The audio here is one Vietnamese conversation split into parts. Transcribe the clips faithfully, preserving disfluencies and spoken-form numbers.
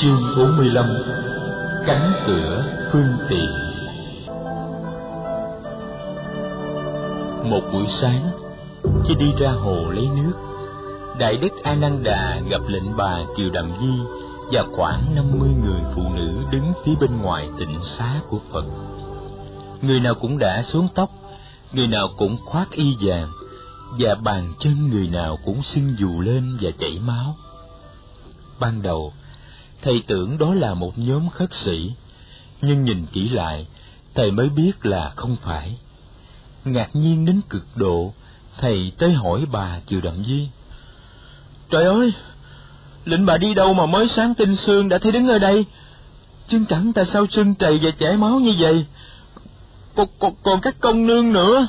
Chương bốn mươi lăm. Cánh cửa phương tiện. Một buổi sáng, khi đi ra hồ lấy nước, Đại Đức A Nan Đà gặp lệnh bà Kiều Đàm Di và khoảng năm mươi người phụ nữ đứng phía bên ngoài tịnh xá của Phật. Người nào cũng đã xuống tóc, người nào cũng khoác y vàng, và bàn chân người nào cũng sưng vù lên và chảy máu. Ban đầu, thầy tưởng đó là một nhóm khất sĩ, nhưng nhìn kỹ lại, thầy mới biết là không phải. Ngạc nhiên đến cực độ, thầy tới hỏi bà Kiều Đàm Di: "Trời ơi, lệnh bà đi đâu mà mới sáng tinh sương đã thấy đứng ở đây? Chân cẳng tại sao sưng trầy và chảy máu như vậy? Còn, còn, còn các công nương nữa."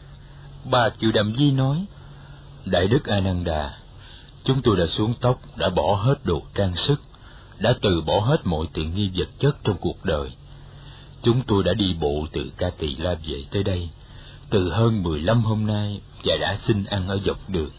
Bà Kiều Đàm Di nói: "Đại Đức A Nan Đà, chúng tôi đã xuống tóc, đã bỏ hết đồ trang sức, đã từ bỏ hết mọi tiện nghi vật chất trong cuộc đời. Chúng tôi đã đi bộ từ Ca Tỳ La về tới đây, từ hơn mười lăm hôm nay, và đã xin ăn ở dọc đường.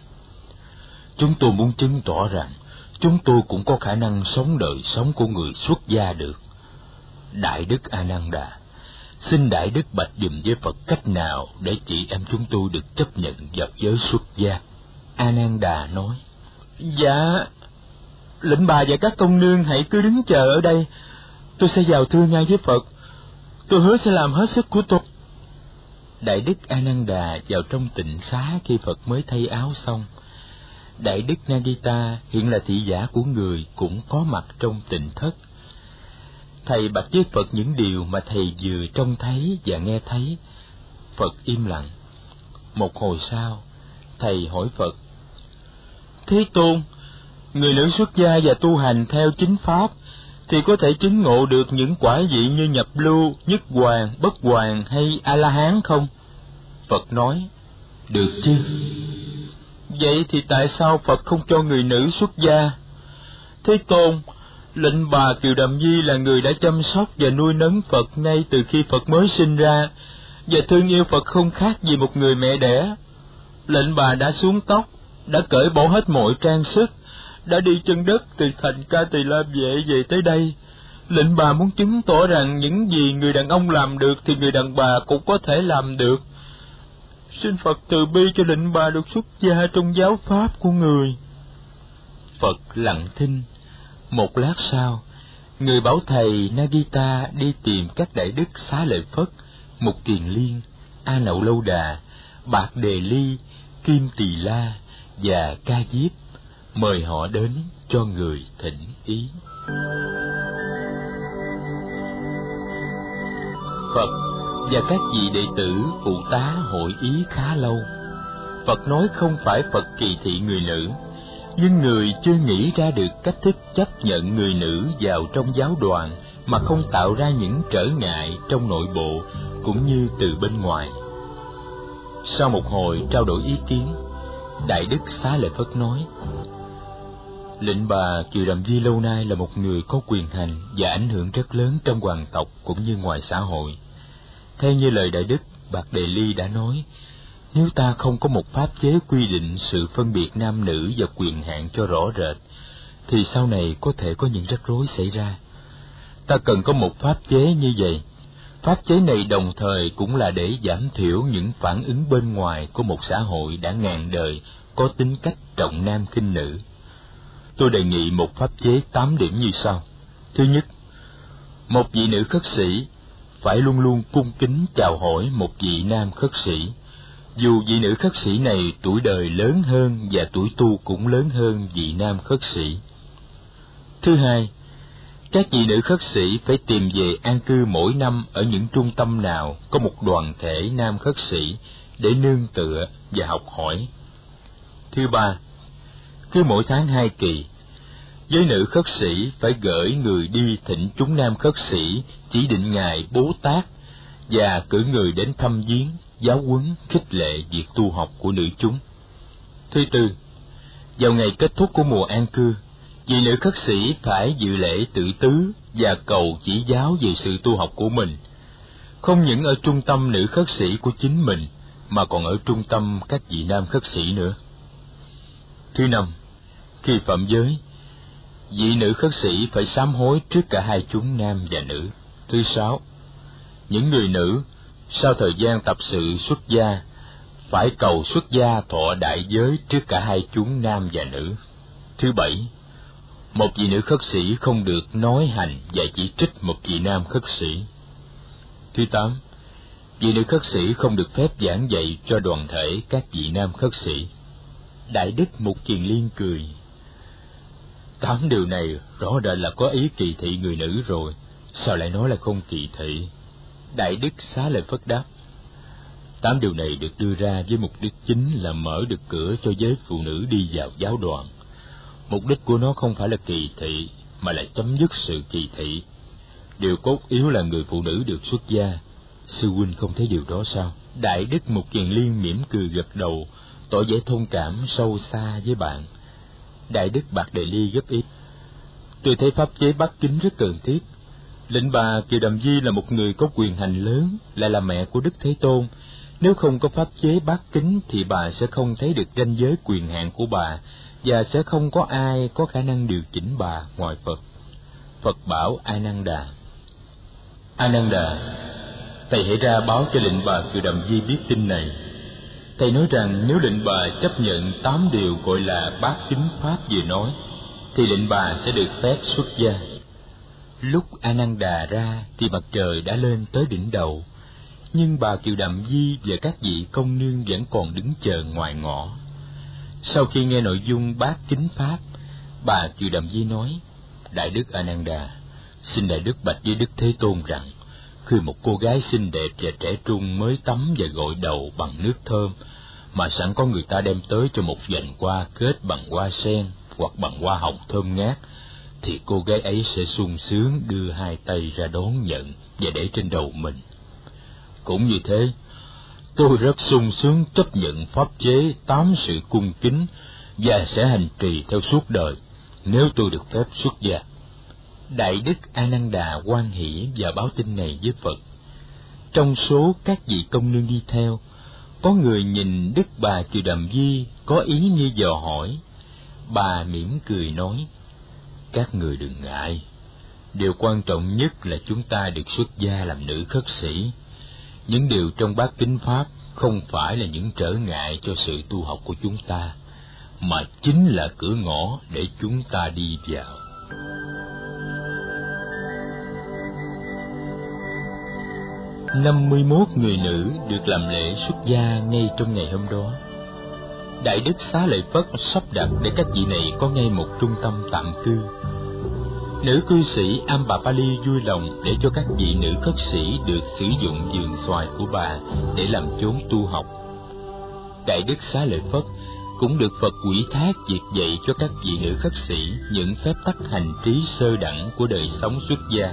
Chúng tôi muốn chứng tỏ rằng chúng tôi cũng có khả năng sống đời sống của người xuất gia được. Đại Đức A Nan Đà, xin Đại Đức bạch dùm với Phật cách nào để chị em chúng tôi được chấp nhận vào giới xuất gia." A Nan Đà nói: "Dạ, lệnh bà và các công nương hãy cứ đứng chờ ở đây, tôi sẽ vào thưa ngay với Phật. Tôi hứa sẽ làm hết sức của tôi." Đại Đức A Nan Đà vào trong tịnh xá khi Phật mới thay áo xong. Đại Đức Nagita, hiện là thị giả của người, cũng có mặt trong tịnh thất. Thầy bạch với Phật những điều mà thầy vừa trông thấy và nghe thấy. Phật im lặng. Một hồi sau, thầy hỏi Phật: "Thế Tôn, người nữ xuất gia và tu hành theo chính pháp thì có thể chứng ngộ được những quả vị như nhập lưu, nhất hoàn, bất hoàn hay a la hán không?" Phật nói: "Được chứ." "Vậy thì tại sao Phật không cho người nữ xuất gia?" "Thế Tôn, lệnh bà Kiều Đàm Di là người đã chăm sóc và nuôi nấng Phật ngay từ khi Phật mới sinh ra, và thương yêu Phật không khác gì một người mẹ đẻ. Lệnh bà đã xuống tóc, đã cởi bỏ hết mọi trang sức, đã đi chân đất từ thành Ca Tỳ La Vệ về tới đây. Lệnh bà muốn chứng tỏ rằng những gì người đàn ông làm được thì người đàn bà cũng có thể làm được. Xin Phật từ bi cho lệnh bà được xuất gia trong giáo pháp của người." Phật lặng thinh. Một lát sau, người bảo thầy Nagita đi tìm các đại đức Xá Lợi Phất, Mục Kiền Liên, A Nậu Lâu Đà, Bạc Đề Ly, Kim Tỳ La và Ca Diếp, mời họ đến cho người thỉnh ý. Phật và các vị đệ tử phụ tá hội ý khá lâu. Phật nói không phải Phật kỳ thị người nữ, nhưng người chưa nghĩ ra được cách thức chấp nhận người nữ vào trong giáo đoàn mà không tạo ra những trở ngại trong nội bộ cũng như từ bên ngoài. Sau một hồi trao đổi ý kiến, Đại Đức Xá Lợi Phất nói: "Lệnh bà Kiều Đàm Di lâu nay là một người có quyền hành và ảnh hưởng rất lớn trong hoàng tộc cũng như ngoài xã hội. Theo như lời Đại Đức Bạc Đề Ly đã nói, nếu ta không có một pháp chế quy định sự phân biệt nam nữ và quyền hạn cho rõ rệt, thì sau này có thể có những rắc rối xảy ra. Ta cần có một pháp chế như vậy. Pháp chế này đồng thời cũng là để giảm thiểu những phản ứng bên ngoài của một xã hội đã ngàn đời có tính cách trọng nam khinh nữ. Tôi đề nghị một pháp chế tám điểm như sau. Thứ nhất, một vị nữ khất sĩ phải luôn luôn cung kính chào hỏi một vị nam khất sĩ, dù vị nữ khất sĩ này tuổi đời lớn hơn và tuổi tu cũng lớn hơn vị nam khất sĩ. Thứ hai, các vị nữ khất sĩ phải tìm về an cư mỗi năm ở những trung tâm nào có một đoàn thể nam khất sĩ để nương tựa và học hỏi. Thứ ba, cứ mỗi tháng hai kỳ, giới nữ khất sĩ phải gửi người đi thỉnh chúng nam khất sĩ chỉ định ngày Bố Tát và cử người đến thăm viếng, giáo huấn, khích lệ việc tu học của nữ chúng. Thứ tư, vào ngày kết thúc của mùa an cư, vị nữ khất sĩ phải dự lễ tự tứ và cầu chỉ giáo về sự tu học của mình, không những ở trung tâm nữ khất sĩ của chính mình mà còn ở trung tâm các vị nam khất sĩ nữa. Thứ năm, khi phạm giới, Vị nữ khất sĩ phải sám hối trước cả hai chúng nam và nữ. Thứ sáu, những người nữ sau thời gian tập sự xuất gia phải cầu xuất gia thọ đại giới trước cả hai chúng nam và nữ. Thứ bảy, một vị nữ khất sĩ không được nói hành và chỉ trích một vị nam khất sĩ. Thứ tám, vị nữ khất sĩ không được phép giảng dạy cho đoàn thể các vị nam khất sĩ. Đại đức Mục Kiền Liên cười. Tám điều này rõ ràng là có ý kỳ thị người nữ rồi, sao lại nói là không kỳ thị? Đại đức Xá Lợi Phất đáp, tám điều này được đưa ra với mục đích chính là mở được cửa cho giới phụ nữ đi vào giáo đoàn. Mục đích của nó không phải là kỳ thị, mà là chấm dứt sự kỳ thị. Điều cốt yếu là người phụ nữ được xuất gia. Sư huynh không thấy điều đó sao? Đại đức Mục Kiền Liên mỉm cười gật đầu, tỏ vẻ thông cảm sâu xa với bạn. Đại đức Bạc Đề Ly góp ý, tôi thấy pháp chế bát kính rất cần thiết. Lệnh bà Kiều Đàm Di là một người có quyền hành lớn, lại là mẹ của Đức Thế Tôn. Nếu không có pháp chế bát kính thì bà sẽ không thấy được ranh giới quyền hạn của bà, và sẽ không có ai có khả năng điều chỉnh bà ngoài Phật. Phật bảo A Nan Đà, A Nan Đà, thầy hãy ra báo cho lệnh bà Kiều Đàm Di biết tin này. Thầy nói rằng nếu lệnh bà chấp nhận tám điều gọi là bát kính pháp vừa nói, thì lệnh bà sẽ được phép xuất gia. Lúc A Nan Đà ra thì mặt trời đã lên tới đỉnh đầu, nhưng bà Kiều Đàm Di và các vị công nương vẫn còn đứng chờ ngoài ngõ. Sau khi nghe nội dung bát kính pháp, bà Kiều Đàm Di nói, Đại đức A Nan Đà, xin Đại đức bạch với Đức Thế Tôn rằng, khi một cô gái xinh đẹp và trẻ trung mới tắm và gội đầu bằng nước thơm, mà sẵn có người ta đem tới cho một vành hoa kết bằng hoa sen hoặc bằng hoa hồng thơm ngát, thì cô gái ấy sẽ sung sướng đưa hai tay ra đón nhận và để trên đầu mình. Cũng như thế, tôi rất sung sướng chấp nhận pháp chế tám sự cung kính và sẽ hành trì theo suốt đời nếu tôi được phép xuất gia. Đại đức A Nan Đà hoan hỷ và báo tin này với Phật. Trong số các vị công nương đi theo, có người nhìn Đức bà Kiều Đàm Di có ý như dò hỏi. Bà mỉm cười nói, các người đừng ngại, điều quan trọng nhất là chúng ta được xuất gia làm nữ khất sĩ. Những điều trong bát kính pháp không phải là những trở ngại cho sự tu học của chúng ta, mà chính là cửa ngõ để chúng ta đi vào. năm mươi mốt người nữ được làm lễ xuất gia ngay trong ngày hôm đó. Đại đức Xá Lợi Phất sắp đặt để các vị này có ngay một trung tâm tạm cư. Nữ cư sĩ Ambapali vui lòng để cho các vị nữ khất sĩ được sử dụng vườn xoài của bà để làm chốn tu học. Đại đức Xá Lợi Phất cũng được Phật ủy thác việc dạy cho các vị nữ khất sĩ những phép tắc hành trí sơ đẳng của đời sống xuất gia.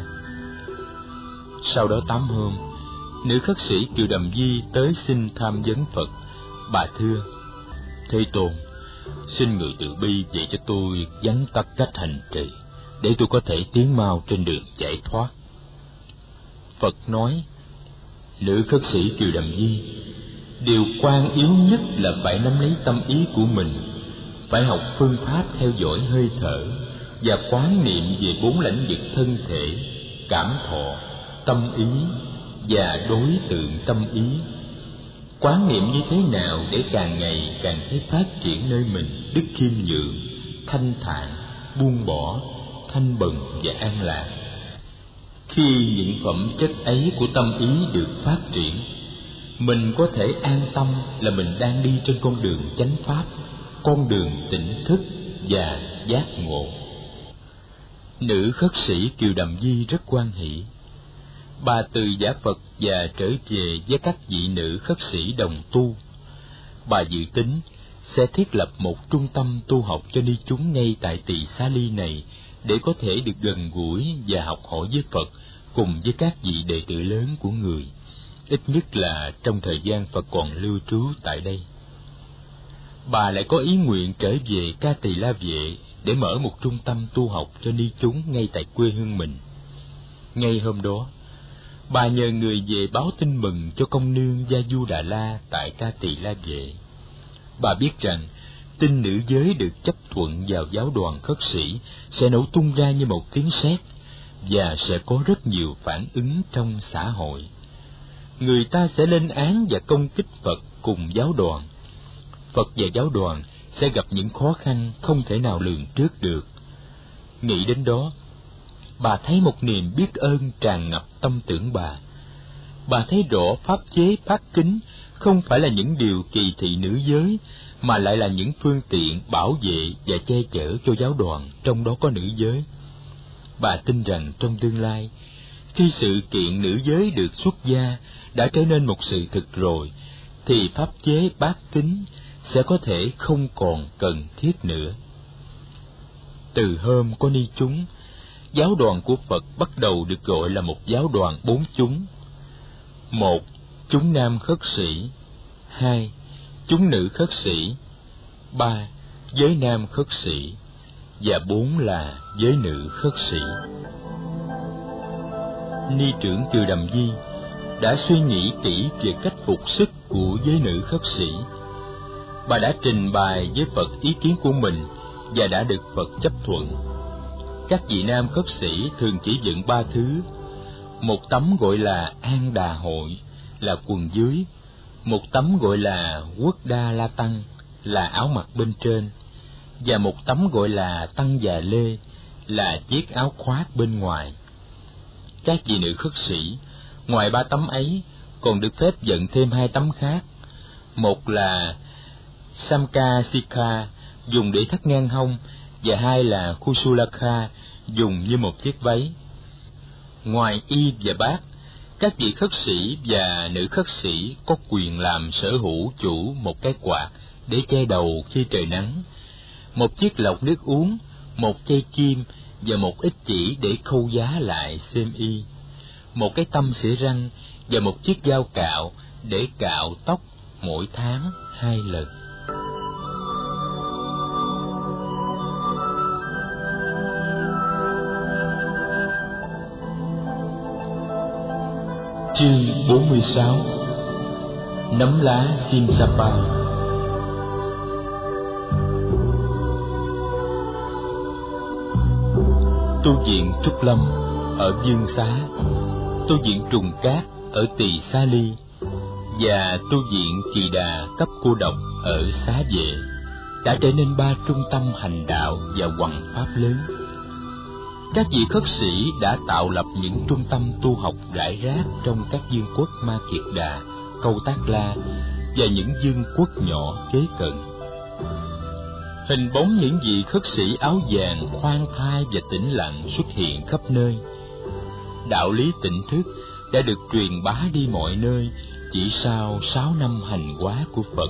Sau đó tám hôm, nữ khất sĩ Kiều Đàm Di tới xin tham vấn Phật. Bà thưa, Thế Tôn, xin người từ bi dạy cho tôi vắn tắt cách hành trì, để tôi có thể tiến mau trên đường giải thoát. Phật nói, nữ khất sĩ Kiều Đàm Di, điều quan yếu nhất là phải nắm lấy tâm ý của mình, phải học phương pháp theo dõi hơi thở và quán niệm về bốn lãnh vực thân thể, cảm thọ, tâm ý và đối tượng tâm ý. Quán niệm như thế nào để càng ngày càng thấy phát triển nơi mình đức khiêm nhường, thanh thản, buông bỏ, thanh bần và an lạc. Khi những phẩm chất ấy của tâm ý được phát triển, mình có thể an tâm là mình đang đi trên con đường chánh pháp, con đường tỉnh thức và giác ngộ. Nữ khất sĩ Kiều Đàm Di rất hoan hỷ. Bà từ giả Phật và trở về với các vị nữ khất sĩ đồng tu. Bà dự tính sẽ thiết lập một trung tâm tu học cho ni chúng ngay tại Tỳ Xá Ly này, để có thể được gần gũi và học hỏi với Phật cùng với các vị đệ tử lớn của người, ít nhất là trong thời gian Phật còn lưu trú tại đây. Bà lại có ý nguyện trở về Ca Tỳ La Vệ để mở một trung tâm tu học cho ni chúng ngay tại quê hương mình. Ngay hôm đó, bà nhờ người về báo tin mừng cho công nương Gia Du Đà La tại Ca Tỳ La Vệ. Bà biết rằng tin nữ giới được chấp thuận vào giáo đoàn khất sĩ sẽ nổ tung ra như một tiếng sét, và sẽ có rất nhiều phản ứng trong xã hội. Người ta sẽ lên án và công kích Phật cùng giáo đoàn. Phật và giáo đoàn sẽ gặp những khó khăn không thể nào lường trước được. Nghĩ đến đó, bà thấy một niềm biết ơn tràn ngập tâm tưởng bà. Bà thấy rõ pháp chế bát kính không phải là những điều kỳ thị nữ giới, mà lại là những phương tiện bảo vệ và che chở cho giáo đoàn, trong đó có nữ giới. Bà tin rằng trong tương lai, khi sự kiện nữ giới được xuất gia đã trở nên một sự thực rồi, thì pháp chế bát kính sẽ có thể không còn cần thiết nữa. Từ hôm có ni chúng, giáo đoàn của Phật bắt đầu được gọi là một giáo đoàn bốn chúng. Một, chúng nam khất sĩ. Hai, chúng nữ khất sĩ. Ba, giới nam khất sĩ. Và bốn là giới nữ khất sĩ. Ni trưởng Từ Đàm Di đã suy nghĩ kỹ về cách phục sức của giới nữ khất sĩ. Bà đã trình bày với Phật ý kiến của mình và đã được Phật chấp thuận. Các vị nam khất sĩ thường chỉ dựng ba thứ: một tấm gọi là An Đà Hội, là quần dưới; một tấm gọi là Quốc Đa La Tăng, là áo mặc bên trên; và một tấm gọi là Tăng Già Lê, là chiếc áo khoác bên ngoài. Các vị nữ khất sĩ, ngoài ba tấm ấy, còn được phép dựng thêm hai tấm khác. Một là Samkasikha, dùng để thắt ngang hông, và hai là Kusulaka, dùng như một chiếc váy. Ngoài y và bát, các vị khất sĩ và nữ khất sĩ có quyền làm sở hữu chủ một cái quạt để che đầu khi trời nắng, một chiếc lọc nước uống, một cây kim và một ít chỉ để khâu giá lại xiêm y, một cái tăm xỉa răng và một chiếc dao cạo để cạo tóc mỗi tháng hai lần. Chương bốn mươi sáu. Nấm lá Simsapa. Tu viện Trúc Lâm ở Dương Xá, tu viện Trùng Cát ở Tỳ Xá Ly, và tu viện Kỳ Đà cấp cô độc ở Xá Vệ đã trở nên ba trung tâm hành đạo và hoằng pháp lớn. Các vị khất sĩ đã tạo lập những trung tâm tu học rải rác trong các vương quốc Ma Kiệt Đà, Câu Tác La và những vương quốc nhỏ kế cận. Hình bóng những vị khất sĩ áo vàng khoan thai và tĩnh lặng xuất hiện khắp nơi. Đạo lý tỉnh thức đã được truyền bá đi mọi nơi chỉ sau sáu năm hành hóa của Phật.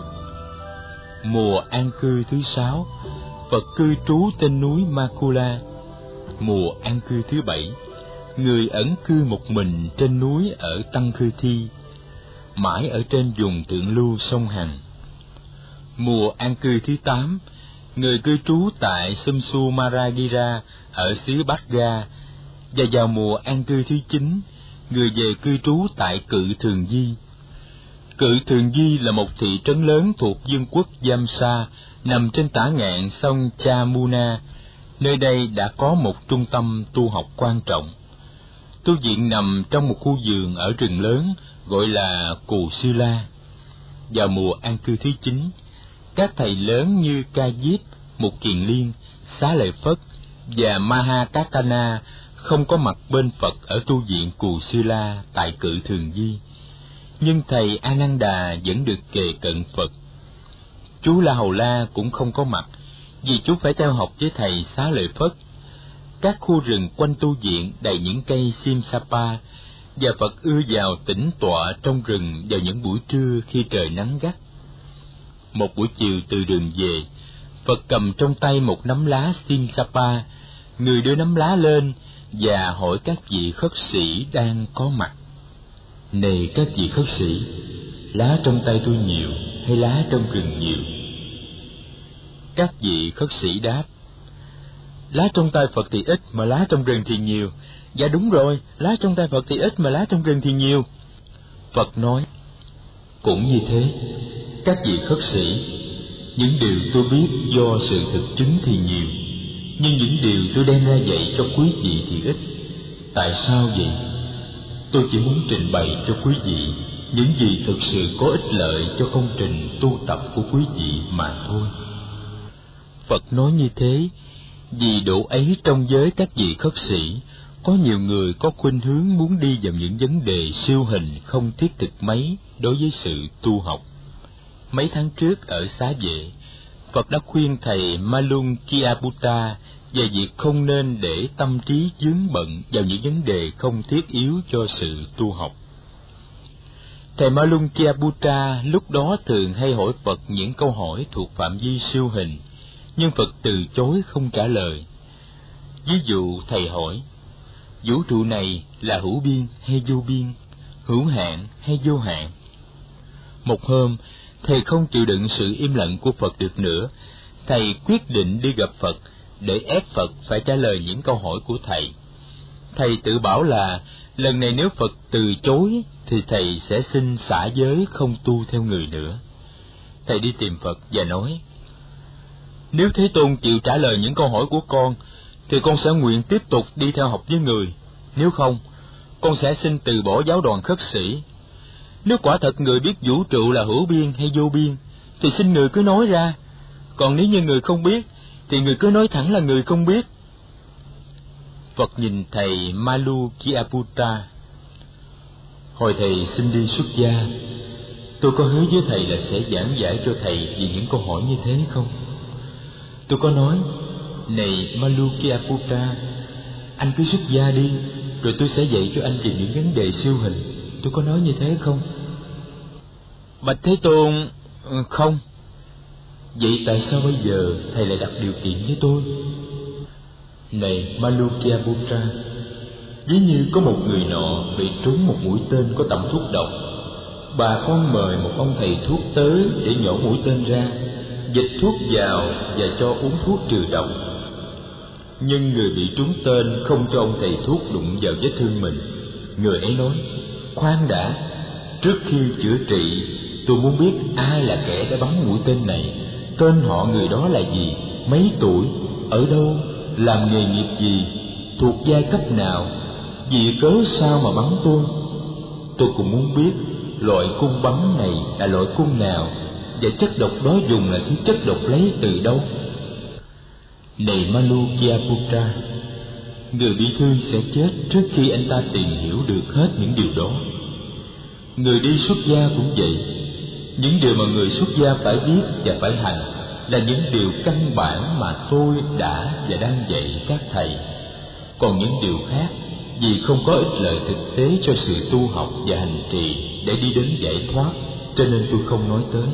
Mùa an cư thứ sáu, Phật cư trú trên núi Makula. Mùa an cư thứ bảy, người ẩn cư một mình trên núi ở Tăng Khư Thi, mãi ở trên vùng thượng lưu sông Hằng. Mùa an cư thứ tám, người cư trú tại Sumsu Maragira ở xứ Bát Ga. Và vào mùa an cư thứ chín, người về cư trú tại Cự Thường Di. Cự Thường Di là một thị trấn lớn thuộc vương quốc Yamsa, nằm trên tả ngạn sông Chamuna. Nơi đây đã có một trung tâm tu học quan trọng. Tu viện nằm trong một khu vườn ở rừng lớn gọi là Cù Sư La. Vào mùa an cư thứ chín, các thầy lớn như Ca Diếp, Mục Kiền Liên, Xá Lợi Phất và Mahakatana không có mặt bên Phật ở tu viện Cù Sư La tại Cự Thường Di, nhưng thầy Ananda vẫn được kề cận Phật. Chú La Hầu La cũng không có mặt, vì chú phải theo học với thầy Xá Lợi Phất. Các khu rừng quanh tu viện đầy những cây Simsapa, và Phật ưa vào tĩnh tọa trong rừng vào những buổi trưa khi trời nắng gắt. Một buổi chiều từ đường về, Phật cầm trong tay một nắm lá Simsapa. Người đưa nắm lá lên và hỏi các vị khất sĩ đang có mặt: "Này các vị khất sĩ, lá trong tay tôi nhiều hay lá trong rừng nhiều?" Các vị khất sĩ đáp: "Lá trong tay Phật thì ít, mà lá trong rừng thì nhiều." "Dạ đúng rồi, lá trong tay Phật thì ít, mà lá trong rừng thì nhiều." Phật nói: "Cũng như thế, các vị khất sĩ, Những điều tôi biết do sự thực chứng thì nhiều, nhưng những điều tôi đem ra dạy cho quý vị thì ít. Tại sao vậy? Tôi chỉ muốn trình bày cho quý vị những gì thực sự có ích lợi cho công trình tu tập của quý vị mà thôi. Phật nói như thế vì độ ấy trong giới các vị khất sĩ có nhiều người có khuynh hướng muốn đi vào những vấn đề siêu hình không thiết thực mấy đối với sự tu học. Mấy tháng trước ở Xá Vệ, Phật đã khuyên thầy Malunkyaputta về việc không nên để tâm trí vướng bận vào những vấn đề không thiết yếu cho sự tu học. Thầy Malunkyaputta lúc đó thường hay hỏi Phật những câu hỏi thuộc phạm vi siêu hình, nhưng Phật từ chối không trả lời. Ví dụ thầy hỏi, vũ trụ này là hữu biên hay vô biên, hữu hạn hay vô hạn? Một hôm, thầy không chịu đựng sự im lặng của Phật được nữa. Thầy quyết định đi gặp Phật để ép Phật phải trả lời những câu hỏi của thầy. Thầy tự bảo là lần này nếu Phật từ chối thì thầy sẽ xin xả giới không tu theo người nữa. Thầy đi tìm Phật và nói, nếu Thế Tôn chịu trả lời những câu hỏi của con thì con sẽ nguyện tiếp tục đi theo học với người. Nếu không, con sẽ xin từ bỏ giáo đoàn khất sĩ. Nếu quả thật người biết vũ trụ là hữu biên hay vô biên thì xin người cứ nói ra. Còn nếu như người không biết thì người cứ nói thẳng là người không biết. Phật nhìn thầy Malunkyaputta. Hồi thầy xin đi xuất gia, tôi có hứa với thầy là sẽ giảng giải cho thầy về những câu hỏi như thế không? Tôi có nói, này Malunkyaputta, anh cứ xuất gia đi, rồi tôi sẽ dạy cho anh về những vấn đề siêu hình. Tôi có nói như thế không? Bạch Thế Tôn, không. Vậy tại sao bây giờ thầy lại đặt điều kiện với tôi? Này Malunkyaputta, ví như có một người nọ bị trúng một mũi tên có tẩm thuốc độc. Bà con mời một ông thầy thuốc tới để nhổ mũi tên ra, dịch thuốc vào và cho uống thuốc trừ độc. Nhưng người bị trúng tên không cho ông thầy thuốc đụng vào vết thương mình. Người ấy nói, khoan đã, trước khi chữa trị, tôi muốn biết ai là kẻ đã bắn mũi tên này, tên họ người đó là gì, mấy tuổi, ở đâu, làm nghề nghiệp gì, thuộc giai cấp nào, vì cớ sao mà bắn tôi. Tôi cũng muốn biết loại cung bắn này là loại cung nào, và chất độc đó dùng là thứ chất độc lấy từ đâu. Này Malunkyaputta, người bị thương sẽ chết trước khi anh ta tìm hiểu được hết những điều đó. Người đi xuất gia cũng vậy. Những điều mà người xuất gia phải biết và phải hành là những điều căn bản mà tôi đã và đang dạy các thầy. Còn những điều khác, vì không có ích lợi thực tế cho sự tu học và hành trì để đi đến giải thoát, cho nên tôi không nói tới.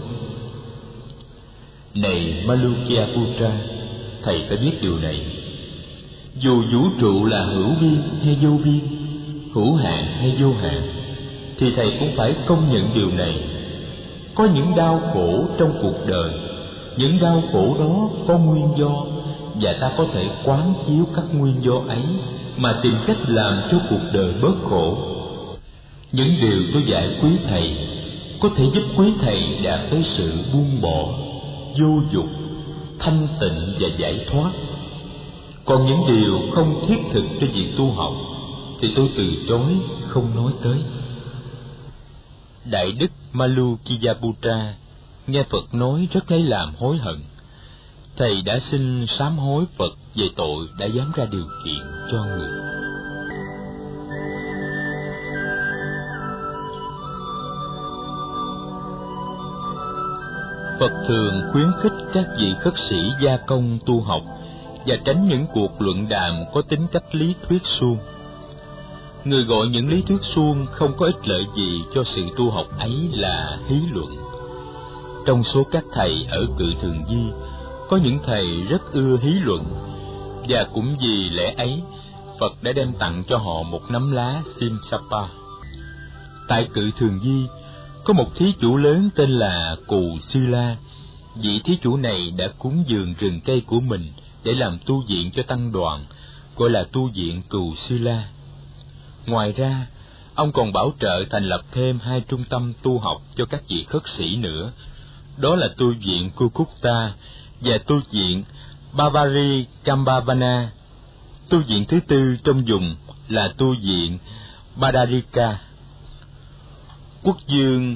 Này Malunkyaputta, thầy phải biết điều này. Dù vũ trụ là hữu biên hay vô biên, hữu hạn hay vô hạn, thì thầy cũng phải công nhận điều này. Có những đau khổ trong cuộc đời, những đau khổ đó có nguyên do, và ta có thể quán chiếu các nguyên do ấy mà tìm cách làm cho cuộc đời bớt khổ. Những điều tôi dạy quý thầy có thể giúp quý thầy đạt tới sự buông bỏ, vô dục, thanh tịnh và giải thoát. Còn những điều không thiết thực cho việc tu học thì tôi từ chối không nói tới. Đại đức Malunkyaputta nghe Phật nói rất lấy làm hối hận. Thầy đã xin sám hối Phật về tội đã dám ra điều kiện cho người. Phật thường khuyến khích các vị khất sĩ gia công tu học và tránh những cuộc luận đàm có tính cách lý thuyết suông. Người gọi những lý thuyết suông không có ích lợi gì cho sự tu học ấy là hí luận. Trong số các thầy ở Cự Thường Di, có những thầy rất ưa hí luận, và cũng vì lẽ ấy, Phật đã đem tặng cho họ một nắm lá Simsapa. Tại Cự Thường Di, có một thí chủ lớn tên là Cù Sư La. Vị thí chủ này đã cúng dường rừng cây của mình để làm tu viện cho tăng đoàn, gọi là tu viện Cù Sư La. Ngoài ra, ông còn bảo trợ thành lập thêm hai trung tâm tu học cho các vị khất sĩ nữa, đó là tu viện Kukutta và tu viện Bavari Kambhavana. Tu viện thứ tư trong vùng là tu viện Badarika. Quốc vương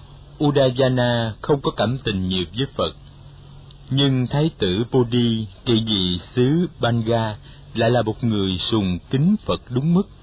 Udayana không có cảm tình nhiều với Phật, nhưng Thái tử Bodhi trị vì xứ Banga lại là một người sùng kính Phật đúng mức.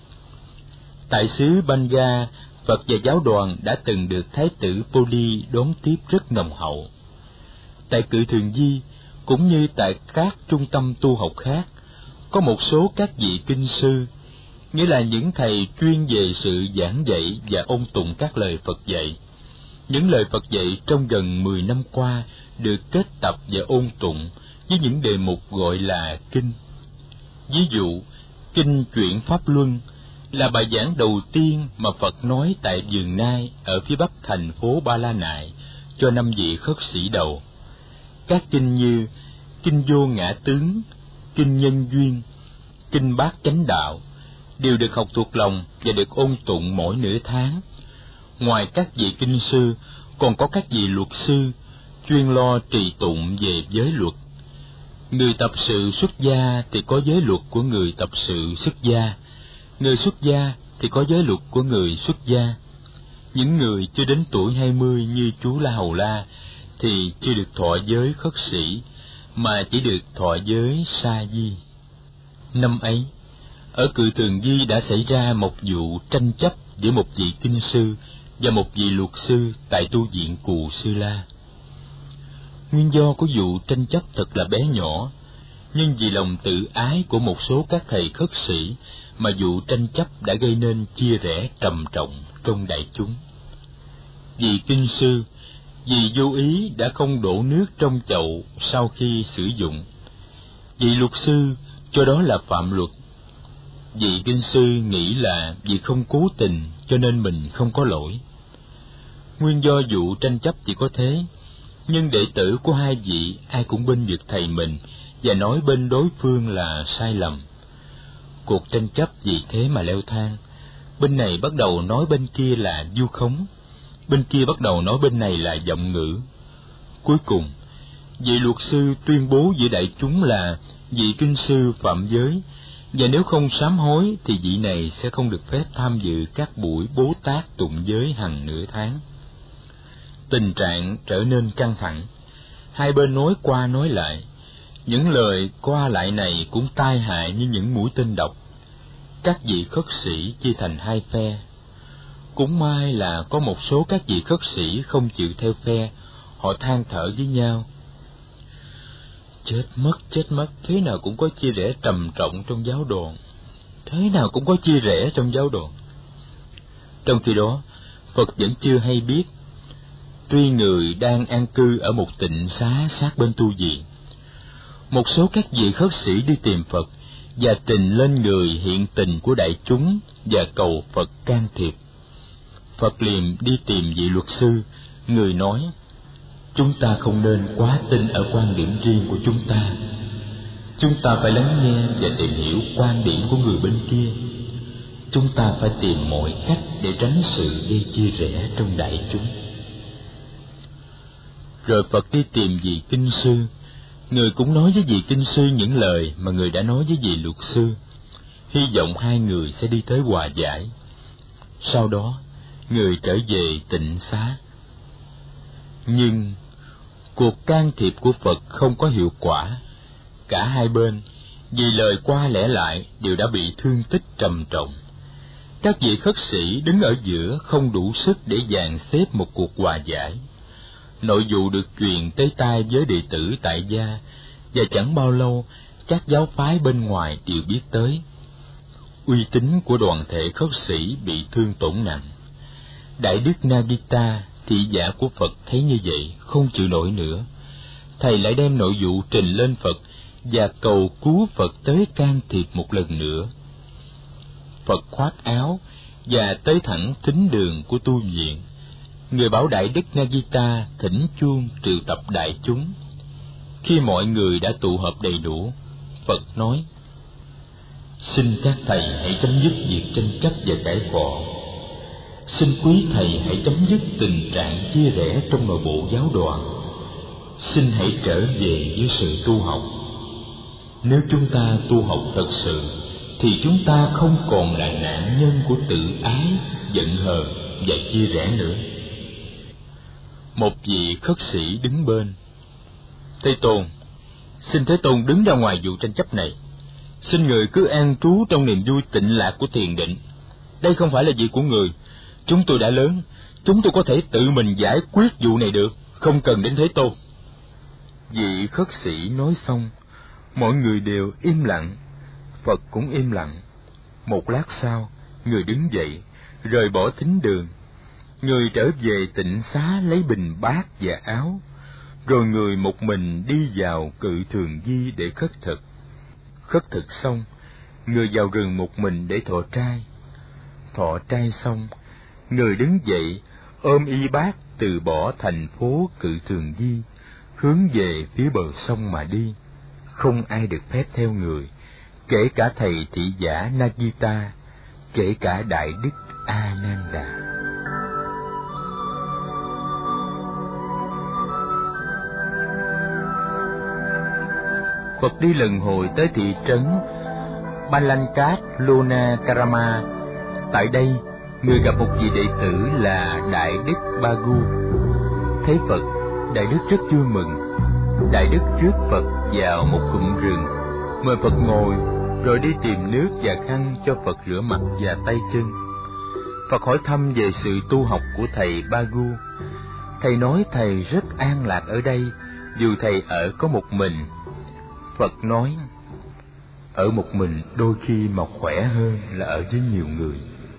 Tại xứ Banga, Phật và giáo đoàn đã từng được Thái tử Bodhi đón tiếp rất nồng hậu. Tại Cự Thường Di, cũng như tại các trung tâm tu học khác, có một số các vị kinh sư, nghĩa là những thầy chuyên về sự giảng dạy và ôn tụng các lời Phật dạy. Những lời Phật dạy trong gần mười năm qua được kết tập và ôn tụng với những đề mục gọi là kinh. Ví dụ, Kinh Chuyển Pháp Luân là bài giảng đầu tiên mà Phật nói tại vườn Nai ở phía bắc thành phố Ba La Nại cho năm vị khất sĩ đầu. Các kinh như Kinh Vô Ngã Tướng, Kinh Nhân Duyên, Kinh Bát Chánh Đạo đều được học thuộc lòng và được ôn tụng mỗi nửa tháng. Ngoài các vị kinh sư, còn có các vị luật sư chuyên lo trì tụng về giới luật. Người tập sự xuất gia thì có giới luật của người tập sự xuất gia, người xuất gia thì có giới luật của người xuất gia. Những người chưa đến tuổi hai mươi như chú La Hầu La thì chưa được thọ giới khất sĩ, mà chỉ được thọ giới sa di. Năm ấy, ở Cự Thường Di đã xảy ra một vụ tranh chấp giữa một vị kinh sư và một vị luật sư tại tu viện Cù Sư La. Nguyên do của vụ tranh chấp thật là bé nhỏ, nhưng vì lòng tự ái của một số các thầy khất sĩ mà vụ tranh chấp đã gây nên chia rẽ trầm trọng trong đại chúng. Vị kinh sư vì vô ý đã không đổ nước trong chậu sau khi sử dụng. Vị luật sư cho đó là phạm luật. Vị kinh sư nghĩ là vì không cố tình cho nên mình không có lỗi. Nguyên do vụ tranh chấp chỉ có thế, nhưng đệ tử của hai vị ai cũng bênh vực thầy mình và nói bên đối phương là sai lầm. Cuộc tranh chấp vì thế mà leo thang. Bên này bắt đầu nói bên kia là vu khống, bên kia bắt đầu nói bên này là giọng ngữ. Cuối cùng, vị luật sư tuyên bố với đại chúng là vị kinh sư phạm giới, và nếu không sám hối thì vị này sẽ không được phép tham dự các buổi bố tát tụng giới hằng nửa tháng. Tình trạng trở nên căng thẳng, hai bên nói qua nói lại. Những lời qua lại này cũng tai hại như những mũi tên độc. Các vị khất sĩ chia thành hai phe. Cũng may là có một số các vị khất sĩ không chịu theo phe, họ than thở với nhau: Chết mất, chết mất, thế nào cũng có chia rẽ trầm trọng trong giáo đoàn, thế nào cũng có chia rẽ trong giáo đoàn. Trong khi đó, Phật vẫn chưa hay biết. Tuy người đang an cư ở một tịnh xá sát bên tu viện, một số các vị khất sĩ đi tìm Phật và trình lên người hiện tình của đại chúng và cầu Phật can thiệp. Phật liền đi tìm vị luật sư, người nói: Chúng ta không nên quá tin ở quan điểm riêng của chúng ta. Chúng ta phải lắng nghe và tìm hiểu quan điểm của người bên kia. Chúng ta phải tìm mọi cách để tránh sự gây chia rẽ trong đại chúng. Rồi Phật đi tìm vị kinh sư. Người cũng nói với vị kinh sư những lời mà người đã nói với vị luật sư, hy vọng hai người sẽ đi tới hòa giải. Sau đó, người trở về tịnh xá. Nhưng cuộc can thiệp của Phật không có hiệu quả. Cả hai bên, vì lời qua lẽ lại, đều đã bị thương tích trầm trọng. Các vị khất sĩ đứng ở giữa không đủ sức để dàn xếp một cuộc hòa giải. Nội vụ được truyền tới tai với đệ tử tại gia, và chẳng bao lâu các giáo phái bên ngoài đều biết tới. Uy tín của đoàn thể khất sĩ bị thương tổn nặng. Đại đức Nagita, thị giả của Phật, thấy như vậy không chịu nổi nữa. Thầy lại đem nội vụ trình lên Phật và cầu cứu Phật tới can thiệp một lần nữa. Phật khoác áo và tới thẳng thính đường của tu viện. Người bảo Đại đức Nagita thỉnh chuông triệu tập đại chúng. Khi mọi người đã tụ họp đầy đủ, Phật nói: Xin các thầy hãy chấm dứt việc tranh chấp và cãi cọ. Xin quý thầy hãy chấm dứt tình trạng chia rẽ trong nội bộ giáo đoàn. xin hãy trở về với sự tu học. Nếu chúng ta tu học thật sự, thì chúng ta không còn là nạn nhân của tự ái, giận hờn và chia rẽ nữa. Một vị khất sĩ đứng bên: Thế Tôn, xin Thế Tôn đứng ra ngoài vụ tranh chấp này. Xin người cứ an trú trong niềm vui tịnh lạc của thiền định. Đây không phải là việc của người. Chúng tôi đã lớn, chúng tôi có thể tự mình giải quyết vụ này được, không cần đến Thế Tôn. Vị khất sĩ nói xong, mọi người đều im lặng. Phật cũng im lặng. Một lát sau, người đứng dậy, rời bỏ thính đường. Người trở về tịnh xá lấy bình bát và áo, rồi người một mình đi vào Cự Thường Di để khất thực. Khất thực xong, người vào rừng một mình để thọ trai. Thọ trai xong, người đứng dậy, ôm y bát từ bỏ thành phố Cự Thường Di, hướng về phía bờ sông mà đi. Không ai được phép theo người, kể cả thầy thị giả Nagita, kể cả Đại Đức A Nan Đà. Phật đi lần hồi tới thị trấn Balankat Lona Karama. Tại đây, người gặp một vị đệ tử là Đại Đức Bagu. Thấy Phật, Đại Đức rất vui mừng. Đại Đức rước Phật vào một cụm rừng, mời Phật ngồi, rồi đi tìm nước và khăn cho Phật rửa mặt và tay chân. Phật hỏi thăm về sự tu học của thầy Bagu. Thầy nói thầy rất an lạc ở đây, dù thầy ở có một mình. Phật nói, ở một mình đôi khi mà khỏe hơn là ở với nhiều người.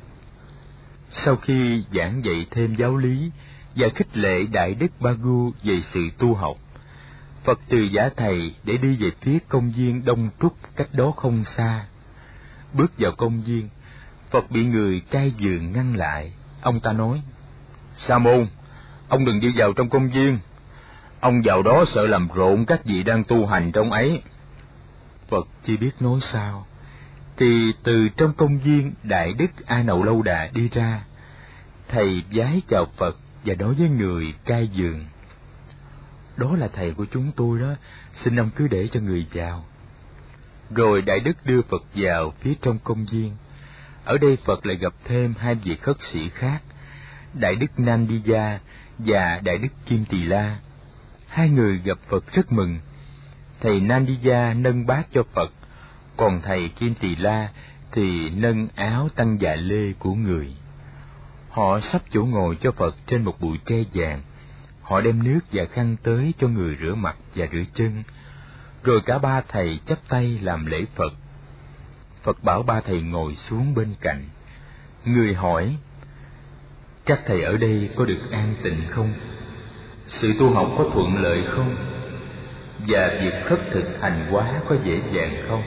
Sau khi giảng dạy thêm giáo lý và khích lệ Đại Đức Bagu về sự tu học, Phật từ giả thầy để đi về phía công viên Đông Trúc cách đó không xa. Bước vào công viên, Phật bị người cai vườn ngăn lại. Ông ta nói, Sa môn, ông đừng đi vào trong công viên. Ông vào đó sợ làm rộn các vị đang tu hành trong ấy. Phật chỉ biết nói sao, thì từ trong công viên Đại Đức A Nậu Lâu Đà đi ra. Thầy vái chào Phật và nói với người cai vườn, đó là thầy của chúng tôi đó, xin ông cứ để cho người vào. Rồi Đại Đức đưa Phật vào phía trong công viên. Ở đây Phật lại gặp thêm hai vị khất sĩ khác, Đại Đức Nandiya và Đại Đức Kim Tỳ La. Hai người gặp Phật rất mừng. Thầy Nandiya nâng bát cho Phật, còn thầy Kim Tỳ La thì nâng áo tăng dạ lê của người. Họ sắp chỗ ngồi cho Phật trên một bụi tre vàng. Họ đem nước và khăn tới cho người rửa mặt và rửa chân. Rồi cả ba thầy chắp tay làm lễ Phật. Phật bảo ba thầy ngồi xuống bên cạnh. Người hỏi, các thầy ở đây có được an tịnh không? Sự tu học có thuận lợi không? Và việc khất thực hành hóa có dễ dàng không?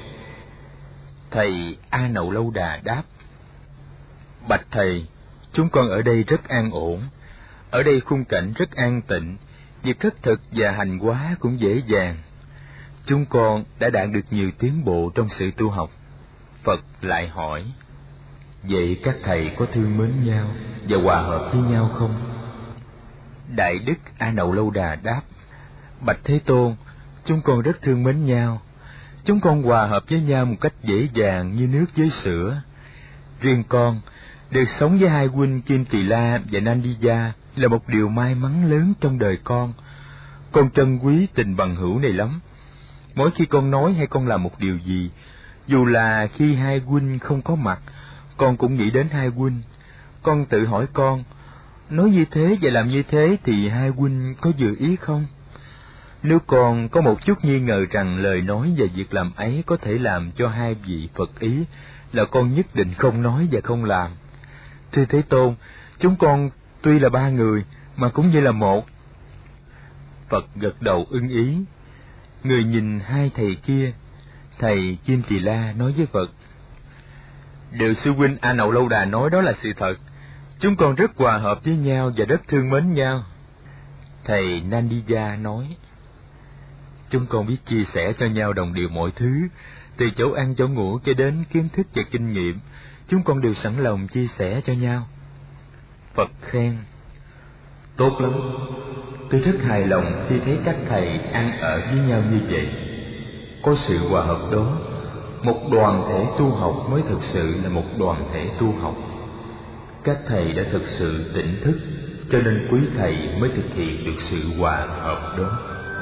Thầy A Nậu Lâu Đà đáp, bạch thầy, chúng con ở đây rất an ổn. Ở đây khung cảnh rất an tịnh, việc khất thực và hành hóa cũng dễ dàng. Chúng con đã đạt được nhiều tiến bộ trong sự tu học. Phật lại hỏi, vậy các thầy có thương mến nhau và hòa hợp với nhau không? Đại Đức A Nậu Lâu Đà đáp, bạch Thế Tôn, chúng con rất thương mến nhau. Chúng con hòa hợp với nhau một cách dễ dàng như nước với sữa. Riêng con, được sống với hai huynh Kim Tỳ La và Nandiya là một điều may mắn lớn trong đời con. Con trân quý tình bằng hữu này lắm. Mỗi khi con nói hay con làm một điều gì, dù là khi hai huynh không có mặt, con cũng nghĩ đến hai huynh. Con tự hỏi con, nói như thế và làm như thế thì hai huynh có vừa ý không? Nếu con có một chút nghi ngờ rằng lời nói và việc làm ấy có thể làm cho hai vị Phật ý, là con nhất định không nói và không làm. Thưa Thế Tôn, chúng con tuy là ba người mà cũng như là một. Phật gật đầu ưng ý. Người nhìn hai thầy kia. Thầy Kim Tỳ La nói với Phật, điều sư huynh A Nậu Lâu Đà nói đó là sự thật. Chúng con rất hòa hợp với nhau và rất thương mến nhau. Thầy Nandiya nói, chúng con biết chia sẻ cho nhau đồng điều mọi thứ, từ chỗ ăn chỗ ngủ cho đến kiến thức và kinh nghiệm, chúng con đều sẵn lòng chia sẻ cho nhau. Phật khen, Tốt lắm, tôi rất hài lòng khi thấy các thầy ăn ở với nhau như vậy. Có sự hòa hợp đó, một đoàn thể tu học mới thực sự là một đoàn thể tu học. Các thầy đã thực sự tỉnh thức, cho nên quý thầy mới thực hiện được sự hòa hợp đó.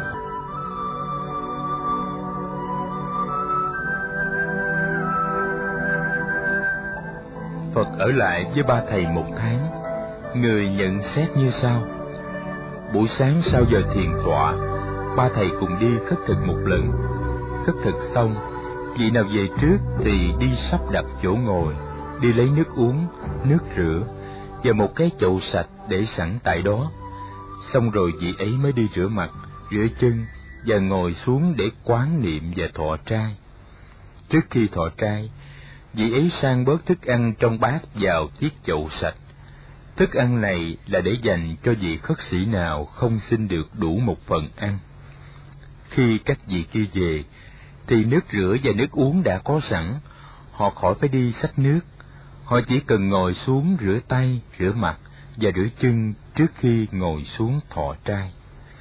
Phật ở lại với ba thầy một tháng. Người nhận xét như sau: buổi sáng sau giờ thiền tọa, ba thầy cùng đi khất thực một lần. Khất thực xong, vị nào về trước thì đi sắp đặt chỗ ngồi, đi lấy nước uống, nước rửa và một cái chậu sạch để sẵn tại đó. Xong rồi vị ấy mới đi rửa mặt, rửa chân và ngồi xuống để quán niệm và thọ trai. Trước khi thọ trai, vị ấy sang bớt thức ăn trong bát vào chiếc chậu sạch. Thức ăn này là để dành cho vị khất sĩ nào không xin được đủ một phần ăn. Khi các vị kia về, thì nước rửa và nước uống đã có sẵn, họ khỏi phải đi xách nước. Họ chỉ cần ngồi xuống rửa tay, rửa mặt và rửa chân trước khi ngồi xuống thọ trai.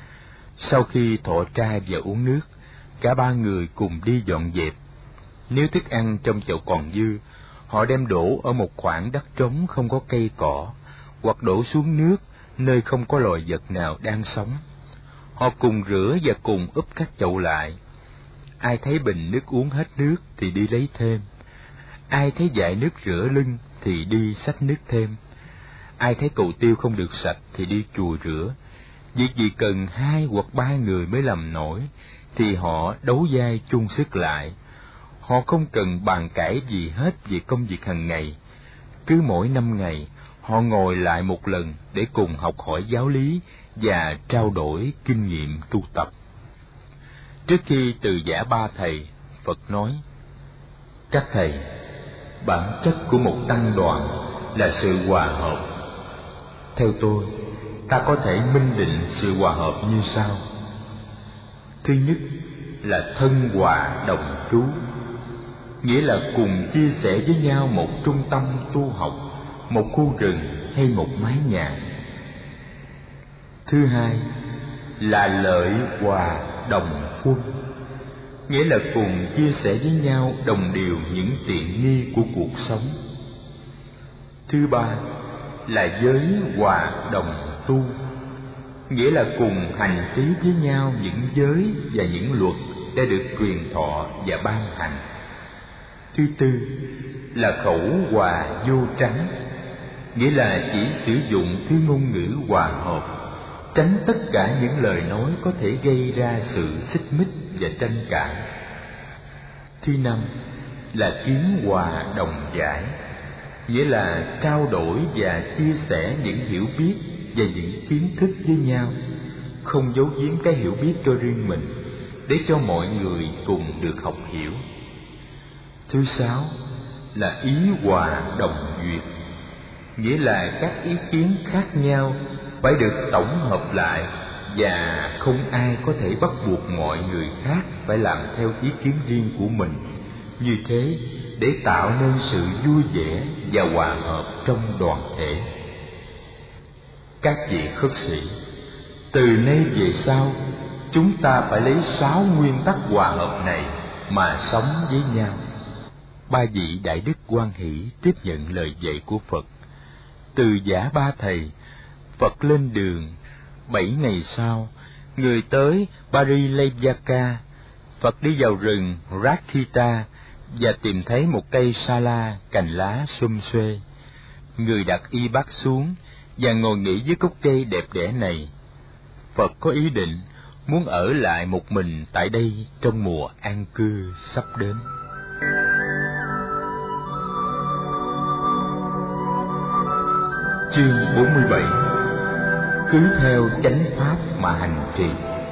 Sau khi thọ trai và uống nước, cả ba người cùng đi dọn dẹp. Nếu thức ăn trong chậu còn dư, họ đem đổ ở một khoảng đất trống không có cây cỏ, hoặc đổ xuống nước nơi không có loài vật nào đang sống. Họ cùng rửa và cùng úp các chậu lại. Ai thấy bình nước uống hết nước thì đi lấy thêm. Ai thấy dại nước rửa lưng thì đi xách nước thêm. Ai thấy cầu tiêu không được sạch thì đi chùa rửa. Việc gì cần hai hoặc ba người mới làm nổi thì họ đấu vai chung sức lại. Họ không cần bàn cãi gì hết về công việc hàng ngày. Cứ mỗi năm ngày, họ ngồi lại một lần để cùng học hỏi giáo lý và trao đổi kinh nghiệm tu tập. Trước khi từ giã ba thầy, Phật nói: các thầy, bản chất của một tăng đoàn là sự hòa hợp. Theo tôi, ta có thể minh định sự hòa hợp như sau. Thứ nhất là thân hòa đồng trú, nghĩa là cùng chia sẻ với nhau một trung tâm tu học, một khu rừng hay một mái nhà. Thứ hai là lợi hòa đồng quân, nghĩa là cùng chia sẻ với nhau đồng đều những tiện nghi của cuộc sống. Thứ ba là giới hòa đồng tu, nghĩa là cùng hành trí với nhau những giới và những luật đã được truyền thọ và ban hành. Thứ tư là khẩu hòa vô tránh, nghĩa là chỉ sử dụng thứ ngôn ngữ hòa hợp, tránh tất cả những lời nói có thể gây ra sự xích mích và tranh cãi. Thứ năm là kiến hòa đồng giải, nghĩa là trao đổi và chia sẻ những hiểu biết và những kiến thức với nhau, không giấu giếm cái hiểu biết cho riêng mình, để cho mọi người cùng được học hiểu. Thứ sáu là ý hòa đồng duyệt, nghĩa là các ý kiến khác nhau phải được tổng hợp lại và không ai có thể bắt buộc mọi người khác phải làm theo ý kiến riêng của mình. Như thế để tạo nên sự vui vẻ và hòa hợp trong đoàn thể. Các vị khất sĩ, từ nay về sau, chúng ta phải lấy sáu nguyên tắc hòa hợp này mà sống với nhau. Ba vị đại đức hoan hỷ tiếp nhận lời dạy của Phật. Từ giã ba thầy, Phật lên đường. Bảy ngày sau, người tới Parilevaka. Phật đi vào rừng Rakita và tìm thấy một cây sa la cành lá sum xuê. Người đặt y bát xuống và ngồi nghỉ dưới gốc cây đẹp đẽ này. Phật có ý định muốn ở lại một mình tại đây trong mùa an cư sắp đến. Chương bốn mươi bảy. Cứ theo chánh pháp mà hành trì.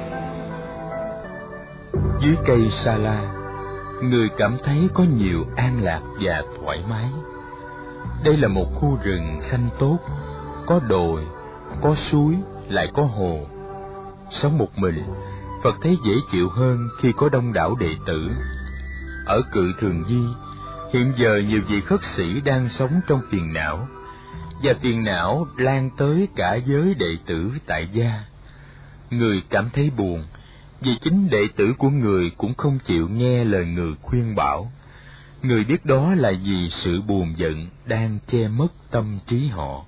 Dưới cây sa la, người cảm thấy có nhiều an lạc và thoải mái. Đây là một khu rừng xanh tốt, có đồi, có suối, lại có hồ. Sống một mình, Phật thấy dễ chịu hơn khi có đông đảo đệ tử. Ở Cự Thường Di, hiện giờ nhiều vị khất sĩ đang sống trong phiền não. và phiền não lan tới cả giới đệ tử tại gia. Người cảm thấy buồn, vì chính đệ tử của người cũng không chịu nghe lời người khuyên bảo. Người biết đó là vì sự buồn giận đang che mất tâm trí họ.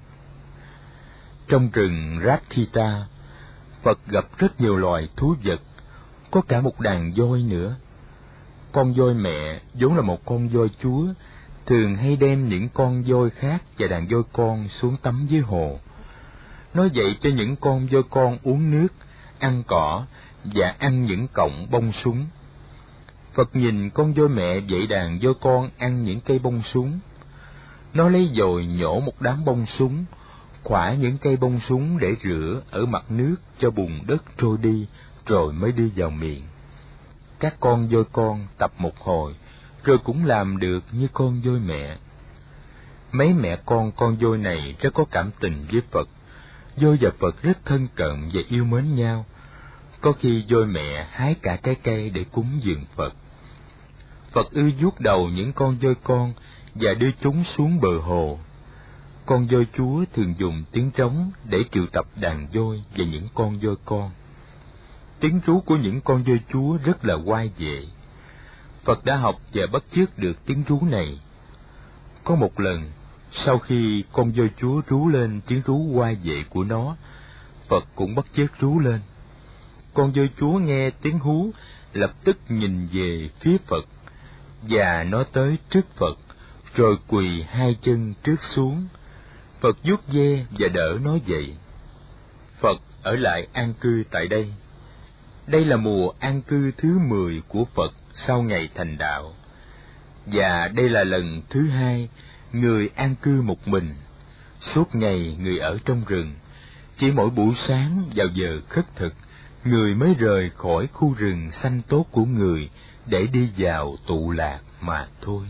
Trong rừng Rakkhita, Phật gặp rất nhiều loài thú vật, có cả một đàn voi nữa. Con voi mẹ vốn là một con voi chúa, thường hay đem những con voi khác và đàn voi con xuống tắm dưới hồ. Nó dạy cho những con voi con uống nước, ăn cỏ và ăn những cọng bông súng. Phật nhìn con voi mẹ dạy đàn voi con ăn những cây bông súng. Nó lấy dồi nhổ một đám bông súng, khỏa những cây bông súng để rửa ở mặt nước cho bùn đất trôi đi, rồi mới đưa vào miệng. Các con voi con tập một hồi, rồi cũng làm được như con voi mẹ. Mấy mẹ con con voi này rất có cảm tình với Phật. Voi và Phật rất thân cận và yêu mến nhau. Có khi voi mẹ hái cả trái cây để cúng dường Phật. Phật ưa vuốt đầu những con voi con và đưa chúng xuống bờ hồ. Con voi chúa thường dùng tiếng trống để triệu tập đàn voi và những con voi con. Tiếng rú của những con voi chúa rất là oai vệ. Phật đã học và bắt chước được tiếng rú này. Có một lần, sau khi con voi chúa rú lên tiếng rú oai vệ của nó, Phật cũng bắt chước rú lên. Con voi chúa nghe tiếng hú, lập tức nhìn về phía Phật, và nó tới trước Phật, rồi quỳ hai chân trước xuống. Phật vuốt ve và đỡ nó dậy. Phật ở lại an cư tại đây. Đây là mùa an cư thứ mười của Phật sau ngày thành đạo. Và đây là lần thứ hai người an cư một mình. Suốt ngày người ở trong rừng. Chỉ mỗi buổi sáng vào giờ khất thực, người mới rời khỏi khu rừng xanh tốt của người để đi vào tụ lạc mà thôi.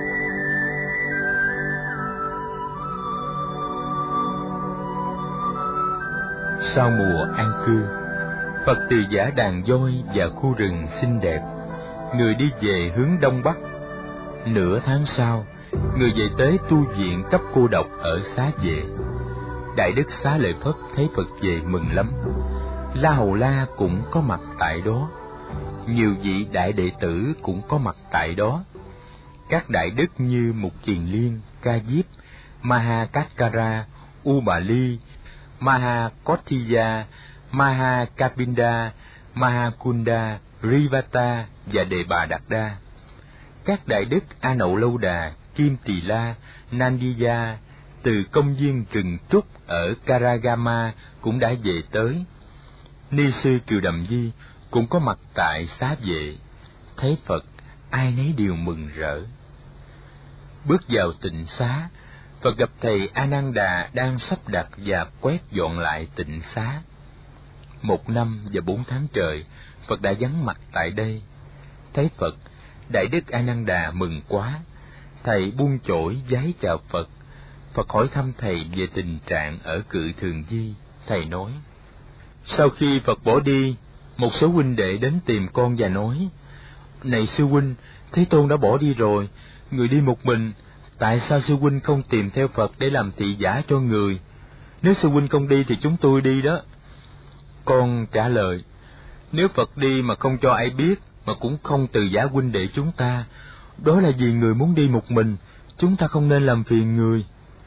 Sau mùa an cư, Phật từ giã đàn voi và khu rừng xinh đẹp, người đi về hướng đông bắc. Nửa tháng sau, người về tới tu viện cấp cô độc ở Xá Vệ. Đại đức Xá Lợi Phất thấy Phật về mừng lắm. La Hầu La cũng có mặt tại đó. Nhiều vị đại đệ tử cũng có mặt tại đó. Các đại đức như Mục Kiền Liên, Ca Diếp, Maha Katkara, U Bà Ly, Maha Kothiya, Maha Kapinda, Maha Kunda, Rivata và Đề Bà Đạt Đa. Các đại đức A Nậu Lâu Đà, Kim Tỳ La, Nandiya từ công viên rừng trúc ở Karagama cũng đã về tới. Ni sư Kiều Đầm Di cũng có mặt tại Xá Vệ. Thấy Phật, ai nấy đều mừng rỡ. Bước vào tịnh xá, Phật gặp thầy A Nan Đà đang sắp đặt và quét dọn lại tịnh xá. Một năm và bốn tháng trời, Phật đã vắng mặt tại đây. Thấy Phật, Đại đức A Nan Đà mừng quá. Thầy buông chổi vái chào Phật. Phật hỏi thăm thầy về tình trạng ở Cự Thường Di. Thầy nói: sau khi Phật bỏ đi, một số huynh đệ đến tìm con và nói: này sư huynh, Thế Tôn đã bỏ đi rồi, người đi một mình, tại sao sư huynh không tìm theo Phật để làm thị giả cho người? Nếu sư huynh không đi thì chúng tôi đi đó. Con trả lời: nếu Phật đi mà không cho ai biết, mà cũng không từ giả huynh đệ chúng ta, đó là vì người muốn đi một mình, chúng ta không nên làm phiền người.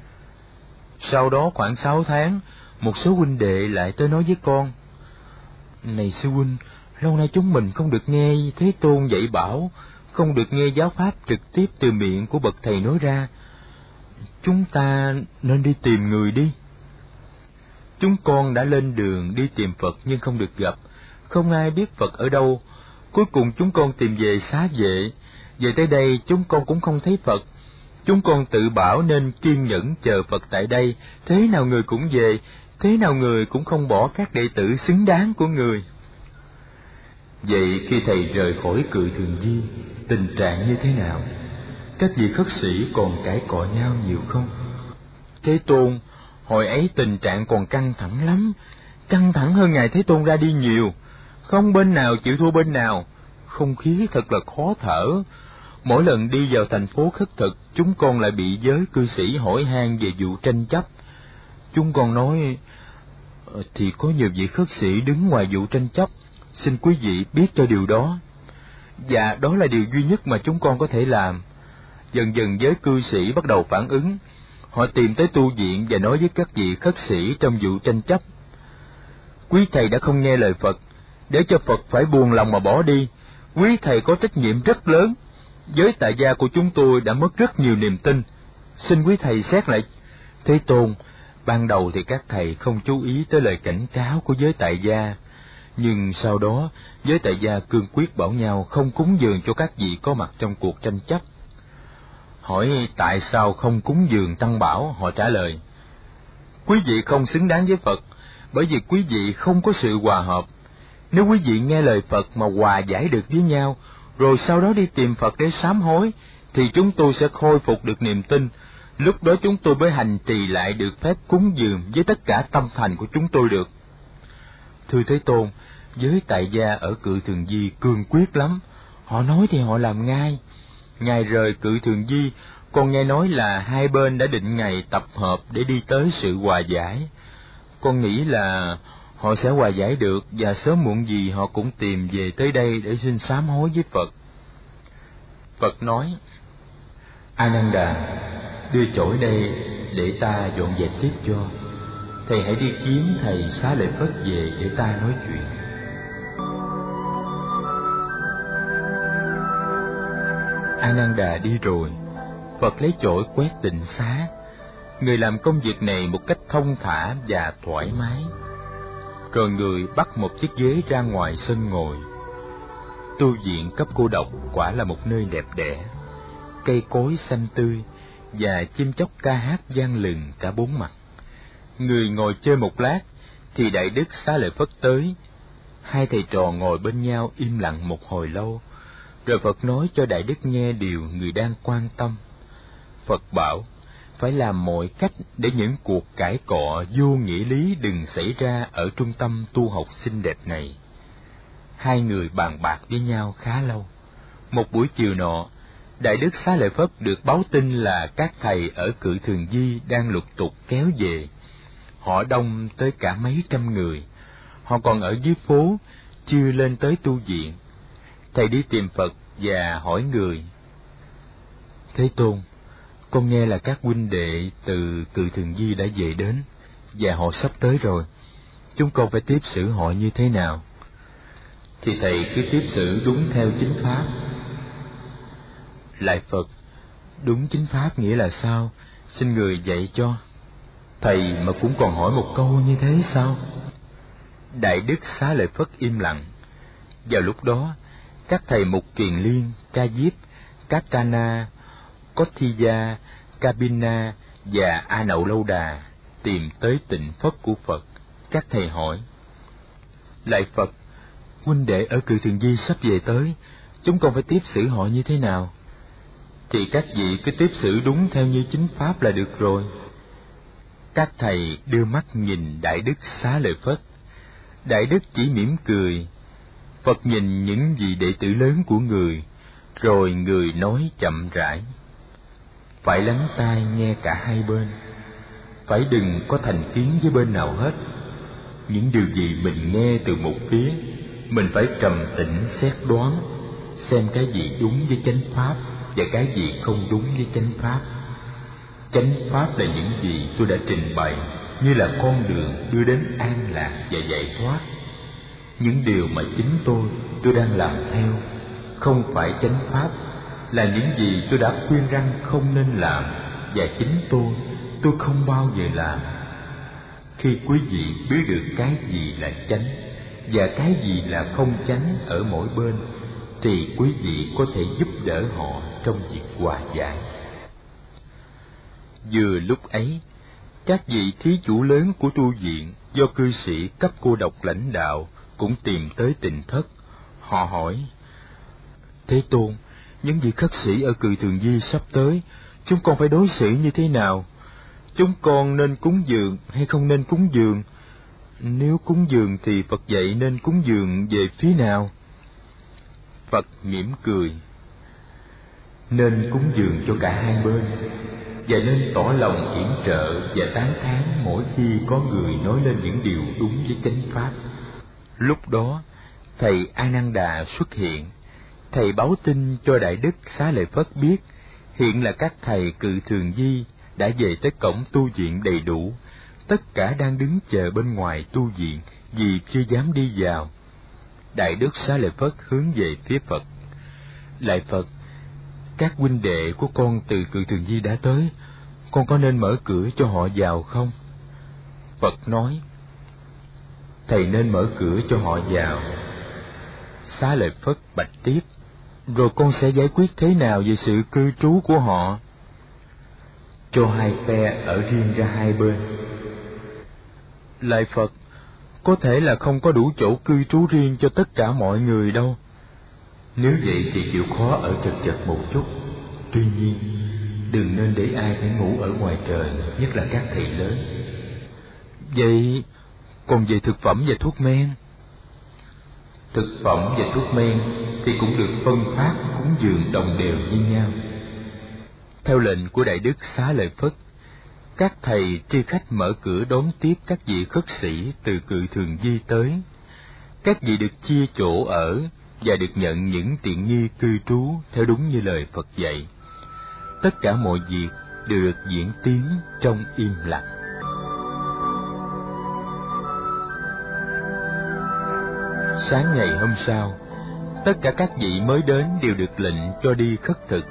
Sau đó khoảng sáu tháng, một số huynh đệ lại tới nói với con: này sư huynh, lâu nay chúng mình không được nghe Thế Tôn dạy bảo, không được nghe giáo pháp trực tiếp từ miệng của bậc thầy nói ra. Chúng ta nên đi tìm người đi. Chúng con đã lên đường đi tìm Phật nhưng không được gặp, không ai biết Phật ở đâu. Cuối cùng chúng con tìm về Xá Vệ. Về tới đây chúng con cũng không thấy Phật. Chúng con tự bảo nên kiên nhẫn chờ Phật tại đây, thế nào người cũng về, thế nào người cũng không bỏ các đệ tử xứng đáng của người. Vậy khi thầy rời khỏi Cự Thường Di, tình trạng như thế nào? Các vị khất sĩ còn cãi cọ nhau nhiều không? Thế Tôn, hồi ấy tình trạng còn căng thẳng lắm, căng thẳng hơn ngày Thế Tôn ra đi nhiều, không bên nào chịu thua bên nào, không khí thật là khó thở. Mỗi lần đi vào thành phố khất thực, chúng con lại bị giới cư sĩ hỏi han về vụ tranh chấp, chúng con nói, thì có nhiều vị khất sĩ đứng ngoài vụ tranh chấp, xin quý vị biết cho điều đó. Dạ, đó là điều duy nhất mà chúng con có thể làm. Dần dần giới cư sĩ bắt đầu phản ứng. Họ tìm tới tu viện và nói với các vị khất sĩ trong vụ tranh chấp: quý thầy đã không nghe lời Phật, để cho Phật phải buồn lòng mà bỏ đi. Quý thầy có trách nhiệm rất lớn. Giới tại gia của chúng tôi đã mất rất nhiều niềm tin. Xin quý thầy xét lại. Thế Tôn, ban đầu thì các thầy không chú ý tới lời cảnh cáo của giới tại gia, nhưng sau đó giới tại gia cương quyết bảo nhau không cúng dường cho các vị có mặt trong cuộc tranh chấp. Hỏi tại sao không cúng dường Tăng Bảo, họ trả lời: quý vị không xứng đáng với Phật, bởi vì quý vị không có sự hòa hợp. Nếu quý vị nghe lời Phật mà hòa giải được với nhau, rồi sau đó đi tìm Phật để sám hối, thì chúng tôi sẽ khôi phục được niềm tin. Lúc đó chúng tôi mới hành trì lại được phép cúng dường với tất cả tâm thành của chúng tôi được. Thưa Thế Tôn, giới tại gia ở Cự Thường Di cương quyết lắm. Họ nói thì họ làm ngay. Ngày rời Cự Thường Di, con nghe nói là hai bên đã định ngày tập hợp để đi tới sự hòa giải. Con nghĩ là họ sẽ hòa giải được, và sớm muộn gì họ cũng tìm về tới đây để xin sám hối với Phật. Phật nói: Ananda, đưa chổi đây để ta dọn dẹp tiếp cho. Thầy hãy đi kiếm thầy Xá Lợi Phất về để ta nói chuyện. Ananda đi rồi, Phật lấy chổi quét tịnh xá. Người làm công việc này một cách thông thả và thoải mái. Rồi người bắt một chiếc ghế ra ngoài sân ngồi. Tu viện cấp cô độc quả là một nơi đẹp đẽ. Cây cối xanh tươi và chim chóc ca hát vang lừng cả bốn mặt. Người ngồi chơi một lát thì Đại Đức Xá Lợi Phất tới. Hai thầy trò ngồi bên nhau im lặng một hồi lâu, rồi Phật nói cho Đại Đức nghe điều người đang quan tâm. Phật bảo phải làm mọi cách để những cuộc cãi cọ vô nghĩa lý đừng xảy ra ở trung tâm tu học xinh đẹp này. Hai người bàn bạc với nhau khá lâu. Một buổi chiều nọ, Đại Đức Xá Lợi Phất được báo tin là các thầy ở Cự Thường Di đang lục tục kéo về. Họ đông tới cả mấy trăm người. Họ còn ở dưới phố, chưa lên tới tu viện. Thầy đi tìm Phật và hỏi người: Thế Tôn, con nghe là các huynh đệ từ Cự Thường Di đã về đến, và họ sắp tới rồi. Chúng con phải tiếp xử họ như thế nào? Thì thầy cứ tiếp xử đúng theo chính pháp. Lại Phật: đúng chính pháp nghĩa là sao? Xin người dạy cho. Thầy mà cũng còn hỏi một câu như thế sao? Đại Đức Xá Lợi Phất im lặng. Vào lúc đó, các thầy Mục Kiền Liên, Ca Diếp, Các Ca Na, Kothiya, Kabina và A Nậu Lâu Đà tìm tới tịnh Phất của Phật. Các thầy hỏi: Lại Phật, huynh đệ ở Cự Thường Di sắp về tới, chúng con phải tiếp xử họ như thế nào? Thì các vị cứ tiếp xử đúng theo như chính pháp là được rồi. Các thầy đưa mắt nhìn Đại Đức Xá Lợi Phất. Đại Đức chỉ mỉm cười. Phật nhìn những vị đệ tử lớn của người, rồi người nói chậm rãi: phải lắng tai nghe cả hai bên, phải đừng có thành kiến với bên nào hết. Những điều gì mình nghe từ một phía, mình phải trầm tĩnh xét đoán, xem cái gì đúng với chánh pháp và cái gì không đúng với chánh pháp. Chánh pháp là những gì tôi đã trình bày như là con đường đưa đến an lạc và giải thoát. Những điều mà chính tôi, tôi đang làm theo, không phải chánh pháp, là những gì tôi đã khuyên răn không nên làm, và chính tôi, tôi không bao giờ làm. Khi quý vị biết được cái gì là chánh và cái gì là không chánh ở mỗi bên, thì quý vị có thể giúp đỡ họ trong việc hòa giải. Vừa lúc ấy, các vị thí chủ lớn của tu viện do cư sĩ cấp cô độc lãnh đạo cũng tìm tới tịnh thất. Họ hỏi: Thế Tôn, những vị khất sĩ ở Cự Thường Di sắp tới, chúng con phải đối xử như thế nào? Chúng con nên cúng dường hay không nên cúng dường? Nếu cúng dường thì Phật dạy nên cúng dường về phía nào? Phật mỉm cười: nên cúng dường cho cả hai bên, và nên tỏ lòng yểm trợ và tán thán mỗi khi có người nói lên những điều đúng với chánh pháp. Lúc đó, thầy A Nan Đà xuất hiện. Thầy báo tin cho Đại Đức Xá Lợi Phất biết, hiện là các thầy Cự Thường Di đã về tới cổng tu viện đầy đủ, tất cả đang đứng chờ bên ngoài tu viện vì chưa dám đi vào. Đại Đức Xá Lợi Phất hướng về phía Phật: Lạy Phật, các huynh đệ của con từ Cự Thường Di đã tới, con có nên mở cửa cho họ vào không? Phật nói: Thầy nên mở cửa cho họ vào. Xá Lợi Phất bạch tiếp: Rồi con sẽ giải quyết thế nào về sự cư trú của họ? Cho hai phe ở riêng ra hai bên. Lạy Phật, có thể là không có đủ chỗ cư trú riêng cho tất cả mọi người đâu. Nếu vậy thì chịu khó ở chật chật một chút. Tuy nhiên, đừng nên để ai phải ngủ ở ngoài trời, nhất là các thầy lớn. Vậy còn về thực phẩm và thuốc men? Thực phẩm và thuốc men thì cũng được phân phát cúng dường đồng đều như nhau. Theo lệnh của Đại Đức Xá Lợi Phất, các thầy tri khách mở cửa đón tiếp các vị khất sĩ từ Cự Thường Di tới. Các vị được chia chỗ ở và được nhận những tiện nghi cư trú theo đúng như lời Phật dạy. Tất cả mọi việc đều được diễn tiến trong im lặng. Sáng ngày hôm sau, tất cả các vị mới đến đều được lệnh cho đi khất thực.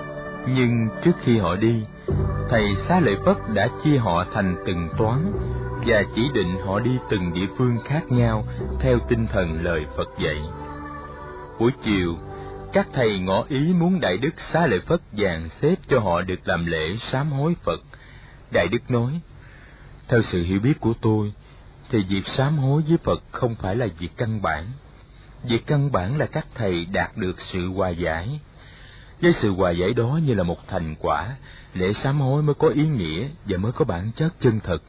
Nhưng trước khi họ đi, thầy Xá Lợi Phất đã chia họ thành từng toán và chỉ định họ đi từng địa phương khác nhau theo tinh thần lời Phật dạy. Buổi chiều, các thầy ngỏ ý muốn Đại Đức Xá Lợi Phất dàn xếp cho họ được làm lễ sám hối Phật. Đại Đức nói: Theo sự hiểu biết của tôi, thì việc sám hối với Phật không phải là việc căn bản. Việc căn bản là các thầy đạt được sự hòa giải. Với sự hòa giải đó như là một thành quả, lễ sám hối mới có ý nghĩa và mới có bản chất chân thật.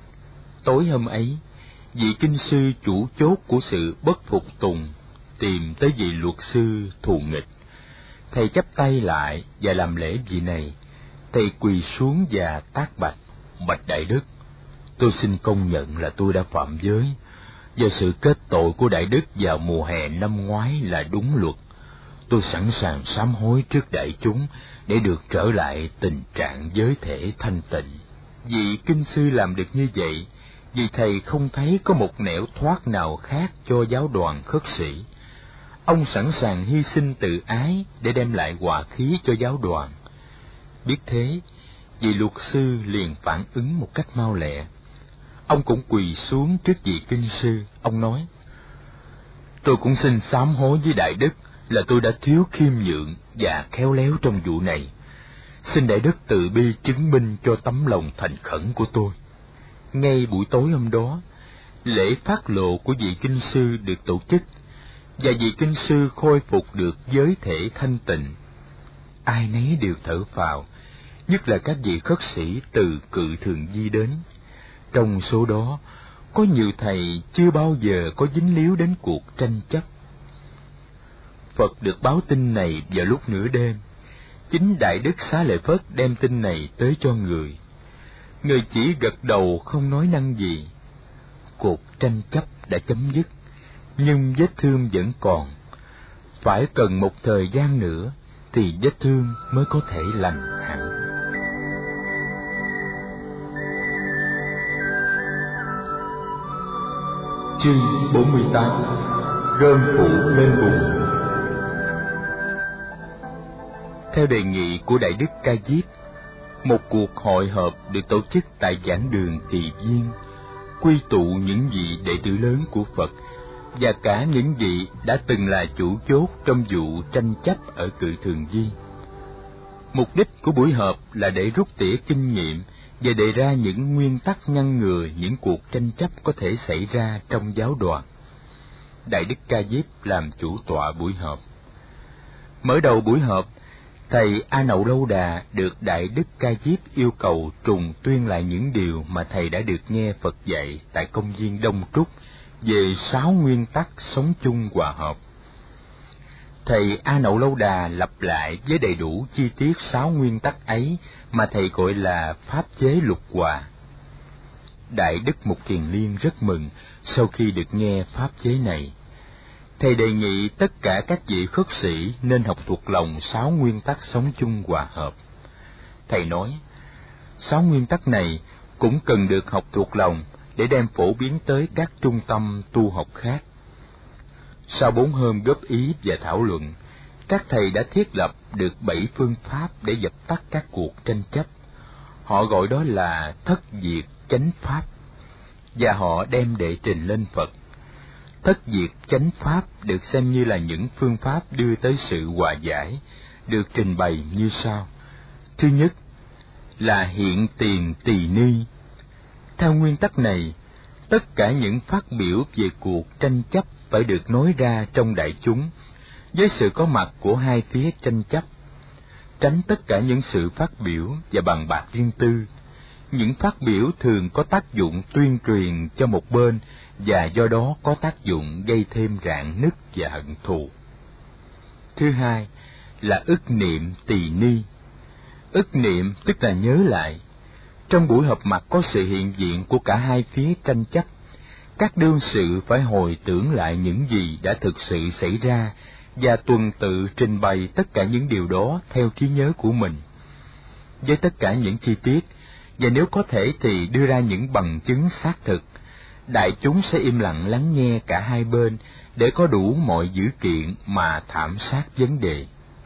Tối hôm ấy, vị kinh sư chủ chốt của sự bất phục tùng tìm tới vị luật sư thù nghịch. Thầy chắp tay lại và làm lễ vị này. Thầy quỳ xuống và tác bạch: Bạch Đại Đức, tôi xin công nhận là tôi đã phạm giới, và sự kết tội của Đại Đức vào mùa hè năm ngoái là đúng luật. Tôi sẵn sàng sám hối trước đại chúng để được trở lại tình trạng giới thể thanh tịnh. Vị kinh sư làm được như vậy vì thầy không thấy có một nẻo thoát nào khác cho giáo đoàn khất sĩ. Ông sẵn sàng hy sinh tự ái để đem lại hòa khí cho giáo đoàn. Biết thế, vị luật sư liền phản ứng một cách mau lẹ. Ông cũng quỳ xuống trước vị kinh sư. Ông nói: Tôi cũng xin sám hối với Đại Đức là tôi đã thiếu khiêm nhượng và khéo léo trong vụ này. Xin Đại Đức từ bi chứng minh cho tấm lòng thành khẩn của tôi. Ngay buổi tối hôm đó, lễ phát lộ của vị kinh sư được tổ chức, và vị kinh sư khôi phục được giới thể thanh tịnh. Ai nấy đều thở phào, nhất là các vị khất sĩ từ Cự Thường Di đến. Trong số đó, có nhiều thầy chưa bao giờ có dính líu đến cuộc tranh chấp. Phật được báo tin này vào lúc nửa đêm. Chính Đại Đức Xá Lợi Phất đem tin này tới cho người. Người chỉ gật đầu không nói năng gì. Cuộc tranh chấp đã chấm dứt, nhưng vết thương vẫn còn. Phải cần một thời gian nữa thì vết thương mới có thể lành hẳn. Chương bốn mươi tám. Rơm phủ lên bùn. Theo đề nghị của Đại Đức Ca Diếp, một cuộc hội họp được tổ chức tại giảng đường Kỳ Viên, quy tụ những vị đệ tử lớn của Phật và cả những vị đã từng là chủ chốt trong vụ tranh chấp ở Cự Thường Di. Mục đích của buổi họp là để rút tỉa kinh nghiệm và đề ra những nguyên tắc ngăn ngừa những cuộc tranh chấp có thể xảy ra trong giáo đoàn. Đại Đức Ca Diếp làm chủ tọa buổi họp. Mở đầu buổi họp, thầy A Nậu Lâu Đà được Đại Đức Ca Diếp yêu cầu trùng tuyên lại những điều mà thầy đã được nghe Phật dạy tại công viên Đông Trúc về sáu nguyên tắc sống chung hòa hợp. thầy A Nậu Lâu Đà lặp lại với đầy đủ chi tiết sáu nguyên tắc ấy mà thầy gọi là pháp chế lục hòa. Đại đức Mục Kiền Liên rất mừng sau khi được nghe pháp chế này. Thầy đề nghị tất cả các vị khất sĩ nên học thuộc lòng sáu nguyên tắc sống chung hòa hợp. Thầy nói, sáu nguyên tắc này cũng cần được học thuộc lòng để đem phổ biến tới các trung tâm tu học khác. Sau bốn hôm góp ý và thảo luận, các thầy đã thiết lập được bảy phương pháp để dập tắt các cuộc tranh chấp. Họ gọi đó là thất diệt chánh pháp, và họ đem đệ trình lên Phật. Thất diệt chánh pháp được xem như là những phương pháp đưa tới sự hòa giải, được trình bày như sau. Thứ nhất là hiện tiền tỳ ni. Theo nguyên tắc này, tất cả những phát biểu về cuộc tranh chấp phải được nói ra trong đại chúng, với sự có mặt của hai phía tranh chấp, tránh tất cả những sự phát biểu và bàn bạc riêng tư. Những phát biểu thường có tác dụng tuyên truyền cho một bên và do đó có tác dụng gây thêm rạn nứt và hận thù. Thứ hai là ức niệm tỳ ni. Ức niệm tức là nhớ lại. Trong buổi họp mặt có sự hiện diện của cả hai phía tranh chấp, các đương sự phải hồi tưởng lại những gì đã thực sự xảy ra và tuần tự trình bày tất cả những điều đó theo trí nhớ của mình, với tất cả những chi tiết, và nếu có thể thì đưa ra những bằng chứng xác thực. Đại chúng sẽ im lặng lắng nghe cả hai bên để có đủ mọi dữ kiện mà thảm sát vấn đề.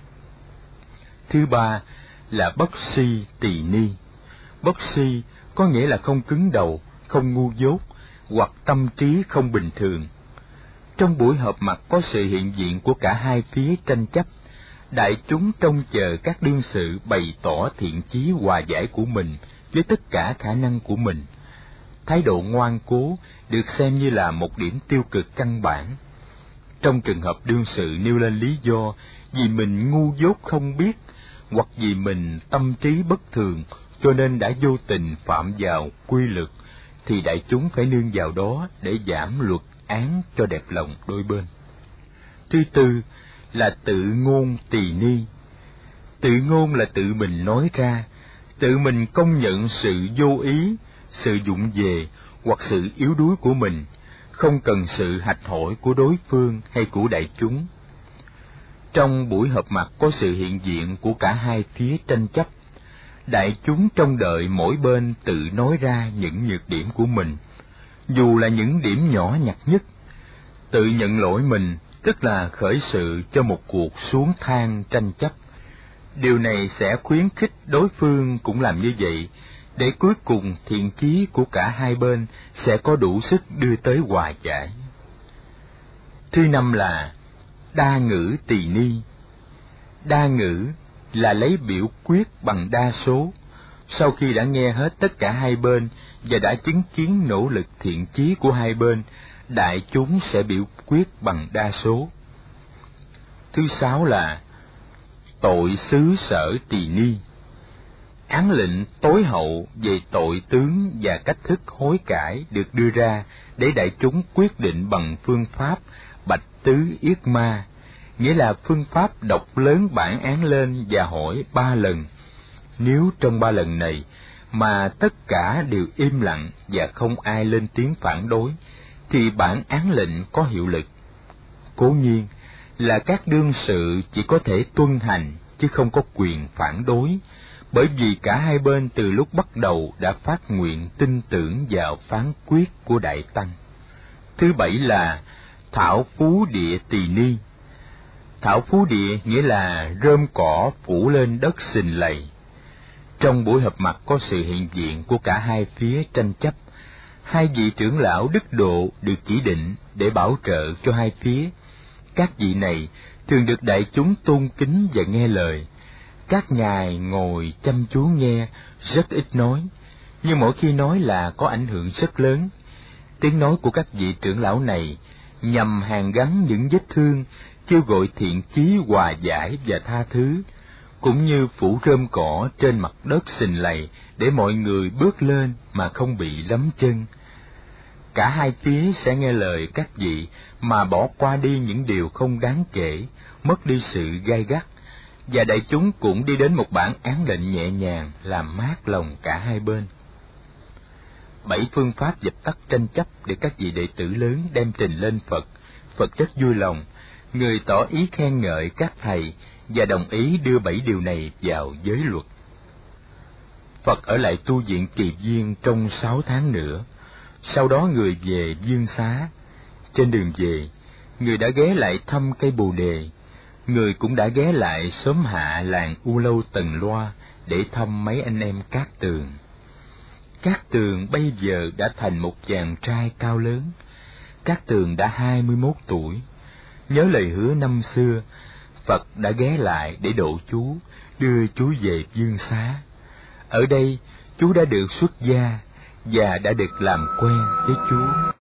Thứ ba là bất si tỳ ni. Bất si có nghĩa là không cứng đầu, không ngu dốt, hoặc tâm trí không bình thường. Trong buổi họp mặt có sự hiện diện của cả hai phía tranh chấp, đại chúng trông chờ các đương sự bày tỏ thiện chí hòa giải của mình với tất cả khả năng của mình. Thái độ ngoan cố được xem như là một điểm tiêu cực căn bản. Trong trường hợp đương sự nêu lên lý do vì mình ngu dốt không biết, hoặc vì mình tâm trí bất thường cho nên đã vô tình phạm vào quy luật, thì đại chúng phải nương vào đó để giảm luật án cho đẹp lòng đôi bên. Thứ tư là tự ngôn tỳ ni. Tự ngôn là tự mình nói ra, tự mình công nhận sự vô ý, sự vụng về hoặc sự yếu đuối của mình, không cần sự hạch hỏi của đối phương hay của đại chúng. Trong buổi họp mặt có sự hiện diện của cả hai phía tranh chấp, đại chúng trông đợi mỗi bên tự nói ra những nhược điểm của mình, dù là những điểm nhỏ nhặt nhất. Tự nhận lỗi mình tức là khởi sự cho một cuộc xuống thang tranh chấp. Điều này sẽ khuyến khích đối phương cũng làm như vậy, để cuối cùng thiện chí của cả hai bên sẽ có đủ sức đưa tới hòa giải. Thứ năm là đa ngữ tỳ ni. Đa ngữ là lấy biểu quyết bằng đa số. Sau khi đã nghe hết tất cả hai bên và đã chứng kiến nỗ lực thiện chí của hai bên, đại chúng sẽ biểu quyết bằng đa số. Thứ sáu là tội xứ sở tỳ ni. Án lệnh tối hậu về tội tướng và cách thức hối cải được đưa ra để đại chúng quyết định bằng phương pháp bạch tứ yết ma, nghĩa là phương pháp đọc lớn bản án lên và hỏi ba lần. Nếu trong ba lần này mà tất cả đều im lặng và không ai lên tiếng phản đối, thì bản án lệnh có hiệu lực. Cố nhiên là các đương sự chỉ có thể tuân hành chứ không có quyền phản đối, bởi vì cả hai bên từ lúc bắt đầu đã phát nguyện tin tưởng vào phán quyết của Đại Tăng. Thứ bảy là thảo phú địa tỳ ni. Thảo phú địa nghĩa là rơm cỏ phủ lên đất sình lầy. Trong buổi họp mặt có sự hiện diện của cả hai phía tranh chấp, hai vị trưởng lão đức độ được chỉ định để bảo trợ cho hai phía. Các vị này thường được đại chúng tôn kính và nghe lời. Các ngài ngồi chăm chú nghe, rất ít nói, nhưng mỗi khi nói là có ảnh hưởng rất lớn. Tiếng nói của các vị trưởng lão này nhằm hàn gắn những vết thương, kêu gọi thiện chí hòa giải và tha thứ, cũng như phủ rơm cỏ trên mặt đất sình lầy để mọi người bước lên mà không bị lấm chân. Cả hai phía sẽ nghe lời các vị mà bỏ qua đi những điều không đáng kể, mất đi sự gai gắt, và đại chúng cũng đi đến một bản án lệnh nhẹ nhàng làm mát lòng cả hai bên. Bảy phương pháp dập tắt tranh chấp để các vị đệ tử lớn đem trình lên Phật. Phật rất vui lòng, người tỏ ý khen ngợi các thầy và đồng ý đưa bảy điều này vào giới luật. Phật ở lại tu viện Kỳ Viên trong sáu tháng nữa. Sau đó người về Dương Xá. Trên đường về, người đã ghé lại thăm cây Bồ Đề. Người cũng đã ghé lại xóm hạ làng U Lâu Tần Loa để thăm mấy anh em Cát Tường. Cát Tường bây giờ đã thành một chàng trai cao lớn. Cát Tường đã hai mươi mốt tuổi. Nhớ lời hứa năm xưa, Phật đã ghé lại để độ chú, đưa chú về Dương Xá. Ở đây, chú đã được xuất gia và đã được làm quen với chú.